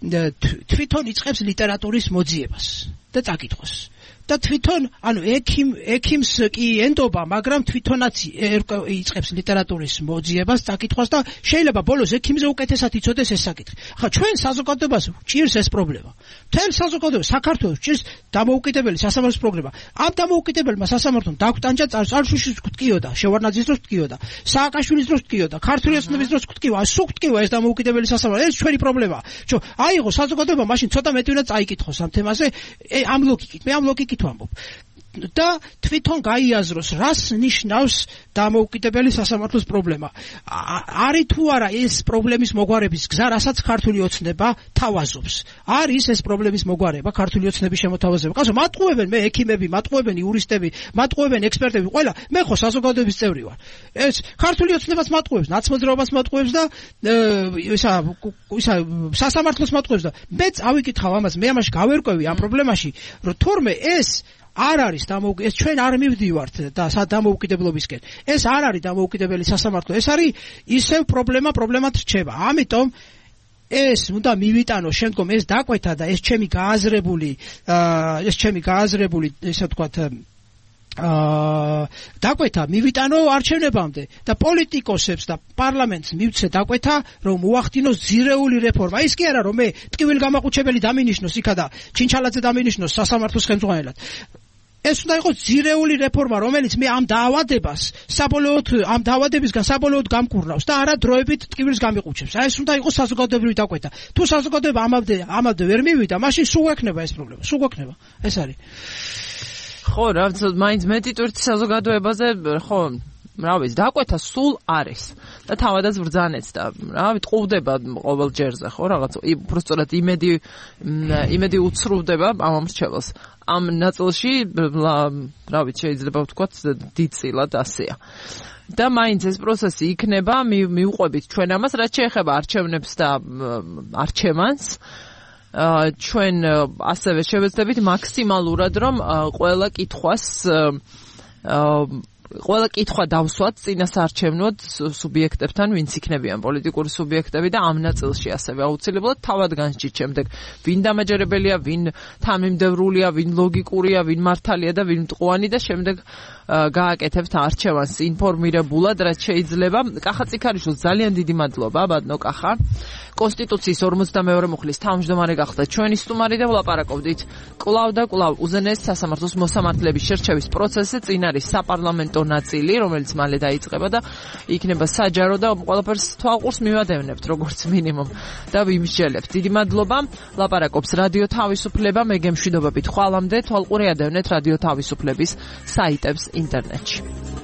თვითონ იწყებს ლიტერატურის მოძიებას და წაკითხოს. და თვითონ, ანუ ექიმ ექიმს კი ენდობა, მაგრამ თვითონაც იწყებს ლიტერატურის მოძიებას, წაკითხვას და შეიძლება ბოლოს ექიმზე უკეთესად იცოდეს ეს საკითხი. ხა ჩვენ საზოგადოებას ჭირს ეს პრობლემა. მთელ საზოგადოებას საქართველოს ჭირს დამოუკიდებელი სასამართლოს პროგრამა. ამ დამოუკიდებელმა სასამართლომ დაგვტანჯა წარსულში ვთქიოდა, შევარნაძის დროს ვთქიოდა, სააკაშვილის დროს ვთქიოდა, ქართული ოცნების დროს ვთქივა, სულ ვთქივა ეს დამოუკიდებელი სასამართლო. ეს ჩვენი პრობლემაა. ჩო, აიღო საზოგადოება მაშინ ცოტა მეტი უნდა წაიკითხოს ამ თემაზე, ამ ლოგიკით. მე ამ ლოგიკით ვამბობ. და თვითონ გაიაზროს რას ნიშნავს დამოუკიდებელი სასამართლოს პრობლემა. არის თუ არა ეს პრობლემის მოგვარების გზა, რასაც ქართული ოცნება თავაზობს. არის ეს პრობლემის მოგვარება, ქართული ოცნების შემოთავაზება. კაცო, მატყუებენ მე ექიმები, მატყუებენ იურისტები, მატყუებენ ექსპერტები, ყველა მე ხო საზოგადოების წევრი ვარ. ეს ქართული ოცნებას მატყუებს, ნაცმოძრაობას მატყუებს და ისა ისა სასამართლოს მატყუებს და მე წავიკითხავ ამას, მე ამაში გავერკვევი ამ პრობლემაში, რომ თურმე ეს არ არის დამოუკიდებელი, ეს ჩვენ არ მივდივართ და დამოუკიდებლობისკენ. ეს არ არის დამოუკიდებელი სასამართლო, ეს არის ისევ პრობლემა, პრობლემად რჩება. ამიტომ ეს უნდა მივიტანო შემდგომ ეს დაკვეთა და ეს ჩემი გააზრებული, ეს ჩემი გააზრებული, ესე ვთქვათ, აა დაკვეთა მივიტანო არჩევნებამდე და პოლიტიკოსებს და პარლამენტს მივცე დაკვეთა რომ უახდინოს ძირეული რეფორმა. ის კი არა რომ მე ტკივილ გამაყუჩებელი დამინიშნოს იქა და ჩინჩალაძე დამინიშნოს სასამართლოს ხელმძღვანელად. ეს უნდა იყოს ძირეული რეფორმა, რომელიც მე ამ დაავადებას საბოლოოდ ამ დაავადებისგან საბოლოოდ გამკურნავს და არა დროებით ტკივილს გამიყუჩებს. აი ეს უნდა იყოს საზოგადოებრივი დაკვეთა. თუ საზოგადოება ამამდე ამამდე ვერ მივიდა, მაშინ სულ ექნება ეს პრობლემა. სულ ექნება. ეს არის. ხო, რა ვიცი, მაინც მეტი ტვირთი საზოგადოებაზე, ხო, რა ვიცი, დაკვეთა სულ არის და თავადაც ბრძანეთ და რა ვიცი, ყუვდება ყოველ ჯერზე, ხო, რაღაც უბრალოდ იმედი იმედი უცრუვდება ამ მომრჩეველს. ამ ნაწილში, რა ვიცი, შეიძლება ვთქვათ, დიდწილად ასეა. და მაინც ეს პროცესი იქნება, მიუყვებით ჩვენ ამას, რაც შეეხება არჩევნებს და არჩევანს. ჩვენ ასევე შევეცდებით მაქსიმალურად რომ ყველა კითხვას ყველა კითხვა დავსვათ წინასაარჩევნოდ სუბიექტებთან, ვინც იქნებიან პოლიტიკური სუბიექტები და ამ ნაწილში ასევე აუცილებლად თავად განსჯით შემდეგ ვინ დამაჯერებელია, ვინ თანმიმდევრულია, ვინ ლოგიკურია, ვინ მართალია და ვინ მტყუანი და შემდეგ გააკეთებთ არჩევანს ინფორმირებულად, რაც შეიძლება. კახა წიქარიშვილს ძალიან დიდი მადლობა, ბატონო კახა. კონსტიტუციის ორმოცდამეორე მუხლის თავმჯდომარე გახდა ჩვენი სტუმარი და ვლაპარაკობდით კვლავ და კვლავ უზენაეს სასამართლოს მოსამართლეების შერჩევის პროცესზე. წინ არის საპარლამენტო ნაწილი, რომელიც მალე დაიწყება და იქნება საჯარო და ყველაფერს თვალყურს მივადევნებთ როგორც მინიმუმ და ვიმსჯელებთ. დიდი მადლობა. ლაპარაკობს რადიო თავისუფლება. მე გემშვიდობებით ხვალამდე თვალყური ადევნეთ რადიო თავისუფლების საიტებს ინტერნეტში.